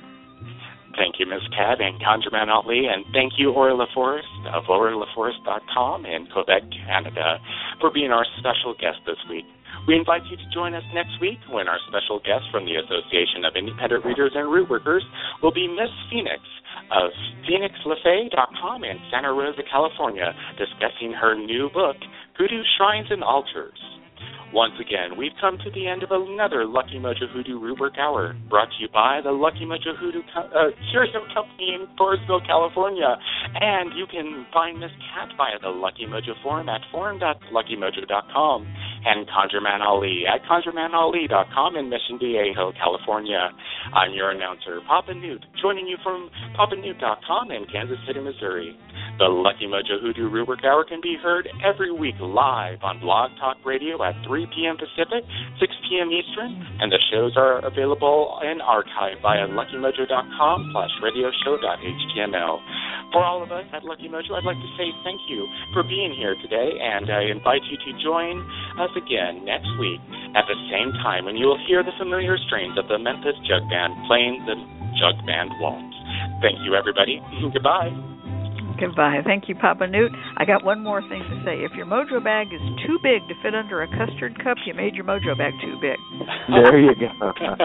Thank you, Miz Cat and ConjureMan Ali, and thank you, Aura LaForest of Aura LaForest dot com in Quebec, Canada, for being our special guest this week. We invite you to join us next week when our special guest from the Association of Independent Readers and Root Workers will be Miss Phoenix of Phoenix Lefay dot com in Santa Rosa, California, discussing her new book, Hoodoo Shrines and Altars. Once again, we've come to the end of another Lucky Mojo Hoodoo Rootwork Hour, brought to you by the Lucky Mojo Hoodoo Co- uh, Curio Company in Forestville, California. And you can find Miss Cat via the Lucky Mojo forum at forum dot lucky mojo dot com and ConjureMan Ali at conjure man ali dot com in Mission Viejo, California. I'm your announcer, Papa Newt, joining you from papa newt dot com in Kansas City, Missouri. The Lucky Mojo Hoodoo Rootwork Hour can be heard every week live on Blog Talk Radio at three p.m. Pacific, six p.m. Eastern, and the shows are available in archive via lucky mojo dot com slash radio show dot h t m l. For all of us at Lucky Mojo, I'd like to say thank you for being here today, and I invite you to join us again next week at the same time when you will hear the familiar strains of the Memphis Jug Band playing the Jug Band Waltz. Thank you, everybody. Goodbye. Goodbye. Thank you, Papa Newt. I got one more thing to say. If your Mojo bag is too big to fit under a custard cup, you made your Mojo bag too big. There you go.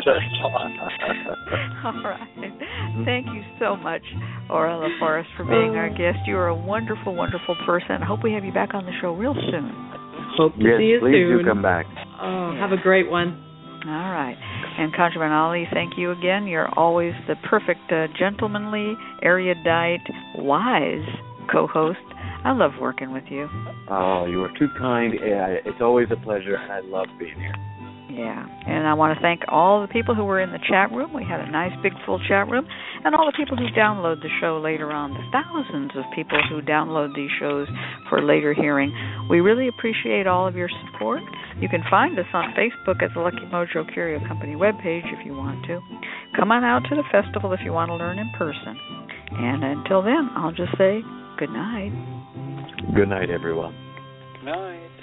All right. Thank you so much, Aura LaForest, for being our guest. You are a wonderful, wonderful person. I hope we have you back on the show real soon. Hope to yes, see you please soon. do come back. Oh, have a great one. All right. And ConjureMan Ali, thank you again. You're always the perfect, uh, gentlemanly, erudite, wise co-host. I love working with you. Oh, you are too kind. Yeah, it's always a pleasure, and I love being here. Yeah, and I want to thank all the people who were in the chat room. We had a nice big full chat room, and all the people who download the show later on, the thousands of people who download these shows for later hearing. We really appreciate all of your support. You can find us on Facebook at the Lucky Mojo Curio Company webpage if you want to. Come on out to the festival if you want to learn in person. And until then, I'll just say good night. Good night, everyone. Good night.